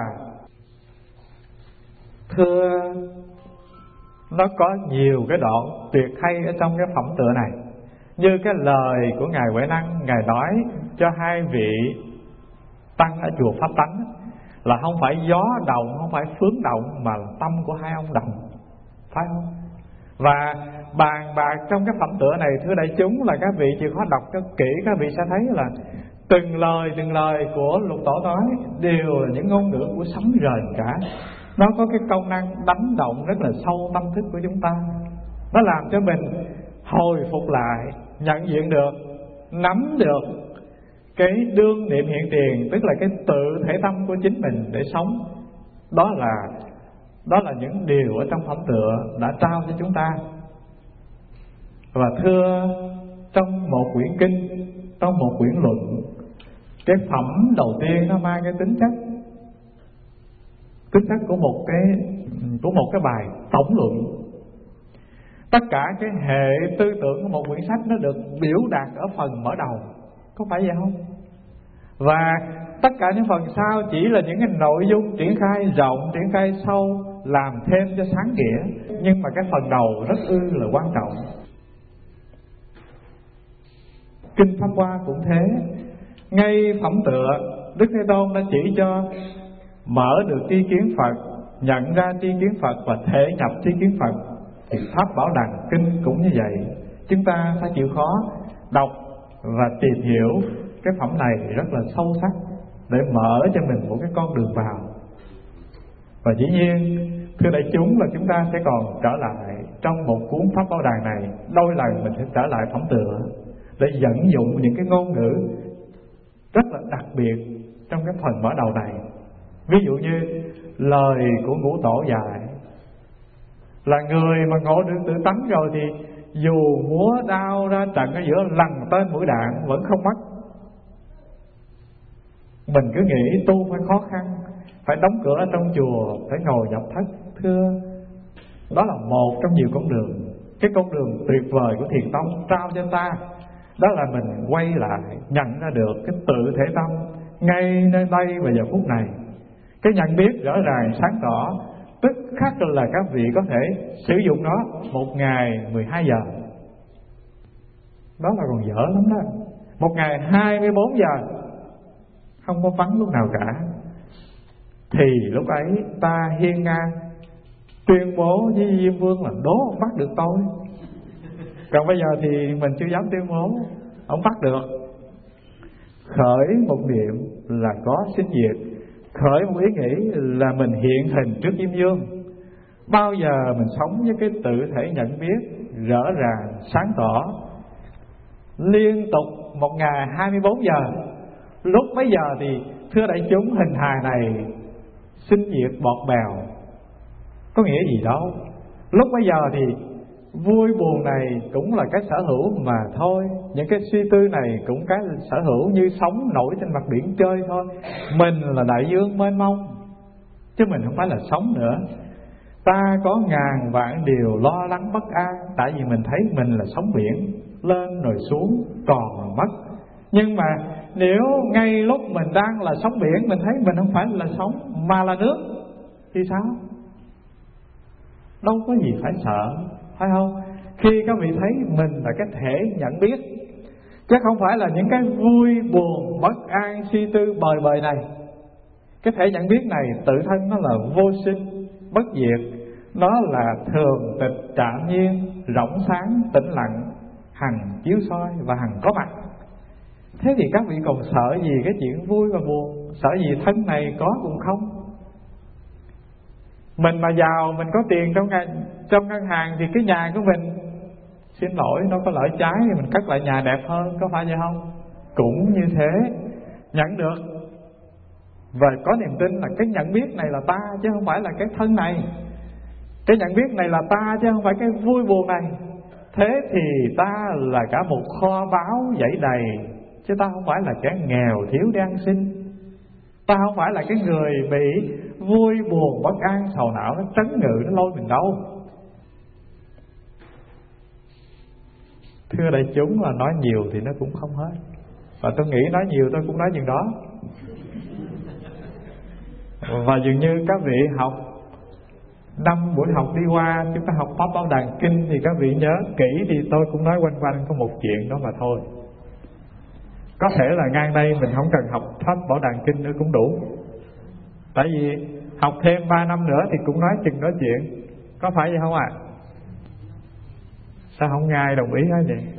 thưa, nó có nhiều cái đoạn tuyệt hay ở trong cái phẩm tựa này. Như cái lời của Ngài Huệ Năng, Ngài nói cho hai vị tăng ở chùa Pháp Tánh là không phải gió động, không phải phướng động, mà là tâm của hai ông động, phải không? Và bàn bạc trong cái phẩm tựa này, thưa đại chúng, là các vị chịu khó đọc cho kỹ, các vị sẽ thấy là từng lời từng lời của Lục Tổ nói đều là những ngôn ngữ của sấm rền cả. Nó có cái công năng đánh động rất là sâu tâm thức của chúng ta. Nó làm cho mình hồi phục lại, nhận diện được, nắm được cái đương niệm hiện tiền, tức là cái tự thể tâm của chính mình để sống. Đó là đó là những điều ở trong phẩm tựa đã trao cho chúng ta. Và thưa, trong một quyển kinh, trong một quyển luận, cái phẩm đầu tiên nó mang cái tính chất tính chất của một cái của một cái bài tổng luận. Tất cả cái hệ tư tưởng của một quyển sách nó được biểu đạt ở phần mở đầu, có phải vậy không? Và tất cả những phần sau chỉ là những cái nội dung triển khai rộng, triển khai sâu, làm thêm cho sáng nghĩa. Nhưng mà cái phần đầu rất ư là quan trọng. Kinh Pháp Hoa cũng thế. Ngay phẩm tựa, Đức Thế Tôn đã chỉ cho mở được tri kiến Phật, nhận ra tri kiến Phật và thể nhập tri kiến Phật. Thì Pháp Bảo Đằng Kinh cũng như vậy. Chúng ta phải chịu khó đọc và tìm hiểu cái phẩm này rất là sâu sắc để mở cho mình một cái con đường vào. Và dĩ nhiên thưa đại chúng là chúng ta sẽ còn trở lại trong một cuốn Pháp Bảo Đằng này, đôi lần mình sẽ trở lại phẩm tựa để dẫn dụng những cái ngôn ngữ rất là đặc biệt trong cái phần mở đầu này. Ví dụ như lời của Ngũ Tổ dạy là người mà ngộ được tự tánh rồi thì dù múa đao ra trận ở giữa lằn tên mũi đạn vẫn không mất. Mình cứ nghĩ tu phải khó khăn, phải đóng cửa ở trong chùa, phải ngồi nhập thất. Thưa, đó là một trong nhiều con đường. Cái con đường tuyệt vời của Thiền Tông trao cho ta đó là mình quay lại nhận ra được cái tự thể tâm ngay nơi đây và giờ phút này. Cái nhận biết rõ ràng sáng tỏ, tức khắc là các vị có thể sử dụng nó một ngày mười hai giờ. Đó là còn dở lắm đó. Một ngày hai mươi bốn giờ không có vắng lúc nào cả. Thì lúc ấy ta hiên ngang tuyên bố với Diêm Vương là đố ông bắt được tôi. Còn bây giờ thì mình chưa dám tuyên bố ông bắt được. Khởi một niệm là có sinh diệt, khởi một ý nghĩ là mình hiện hình trước Diêm Vương. Bao giờ mình sống với cái tự thể nhận biết rõ ràng sáng tỏ liên tục một ngày hai mươi bốn giờ, lúc bấy giờ thì thưa đại chúng hình hài này sinh diệt bọt bèo, có nghĩa gì đâu. Lúc bấy giờ thì vui buồn này cũng là cái sở hữu mà thôi. Những cái suy tư này cũng cái sở hữu như sóng nổi trên mặt biển chơi thôi. Mình là đại dương mênh mông, chứ mình không phải là sóng nữa. Ta có ngàn vạn điều lo lắng bất an, tại vì mình thấy mình là sóng biển, lên rồi xuống, còn rồi mất. Nhưng mà nếu ngay lúc mình đang là sóng biển, mình thấy mình không phải là sóng mà là nước thì sao? Đâu có gì phải sợ, phải không? Khi các vị thấy mình là cái thể nhận biết, chứ không phải là những cái vui buồn bất an suy tư bời bời này. Cái thể nhận biết này tự thân nó là vô sinh bất diệt, nó là thường tịch trạm nhiên, rộng sáng tĩnh lặng, hằng chiếu soi và hằng có mặt. Thế thì các vị còn sợ gì cái chuyện vui và buồn? Sợ gì thân này có cũng không? Mình mà giàu, mình có tiền trong ngân, trong ngân hàng thì cái nhà của mình, xin lỗi, nó có lợi trái thì mình cất lại nhà đẹp hơn, có phải vậy không? Cũng như thế, nhận được và có niềm tin là cái nhận biết này là ta chứ không phải là cái thân này. Cái nhận biết này là ta chứ không phải cái vui buồn này. Thế thì ta là cả một kho báu dãy đầy, chứ ta không phải là kẻ nghèo thiếu để ăn xin. Ta không phải là cái người bị vui buồn bất an sầu não nó trấn ngự, nó lôi mình đâu. Thưa đại chúng là nói nhiều thì nó cũng không hết, và tôi nghĩ nói nhiều tôi cũng nói chừng đó. Và dường như các vị học năm buổi học đi qua, chúng ta học Pháp Bảo Đàn Kinh thì các vị nhớ kỹ thì tôi cũng nói quanh quanh có một chuyện đó mà thôi. Có thể là ngang đây mình không cần học Pháp Bảo Đàn Kinh nữa cũng đủ. Tại vì học thêm ba năm nữa thì cũng nói chừng nói chuyện, có phải vậy không ạ? À? Sao không ai đồng ý hết vậy?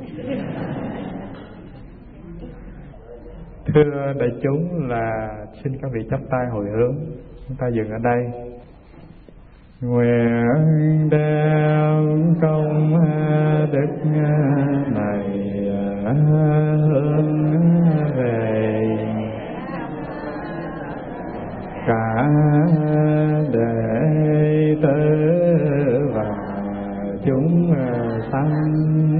Thưa đại chúng là xin các vị chắp tay hồi hướng. Chúng ta dừng ở đây. Nguyện đem công đức này hướng về cả đệ tử và chúng sanh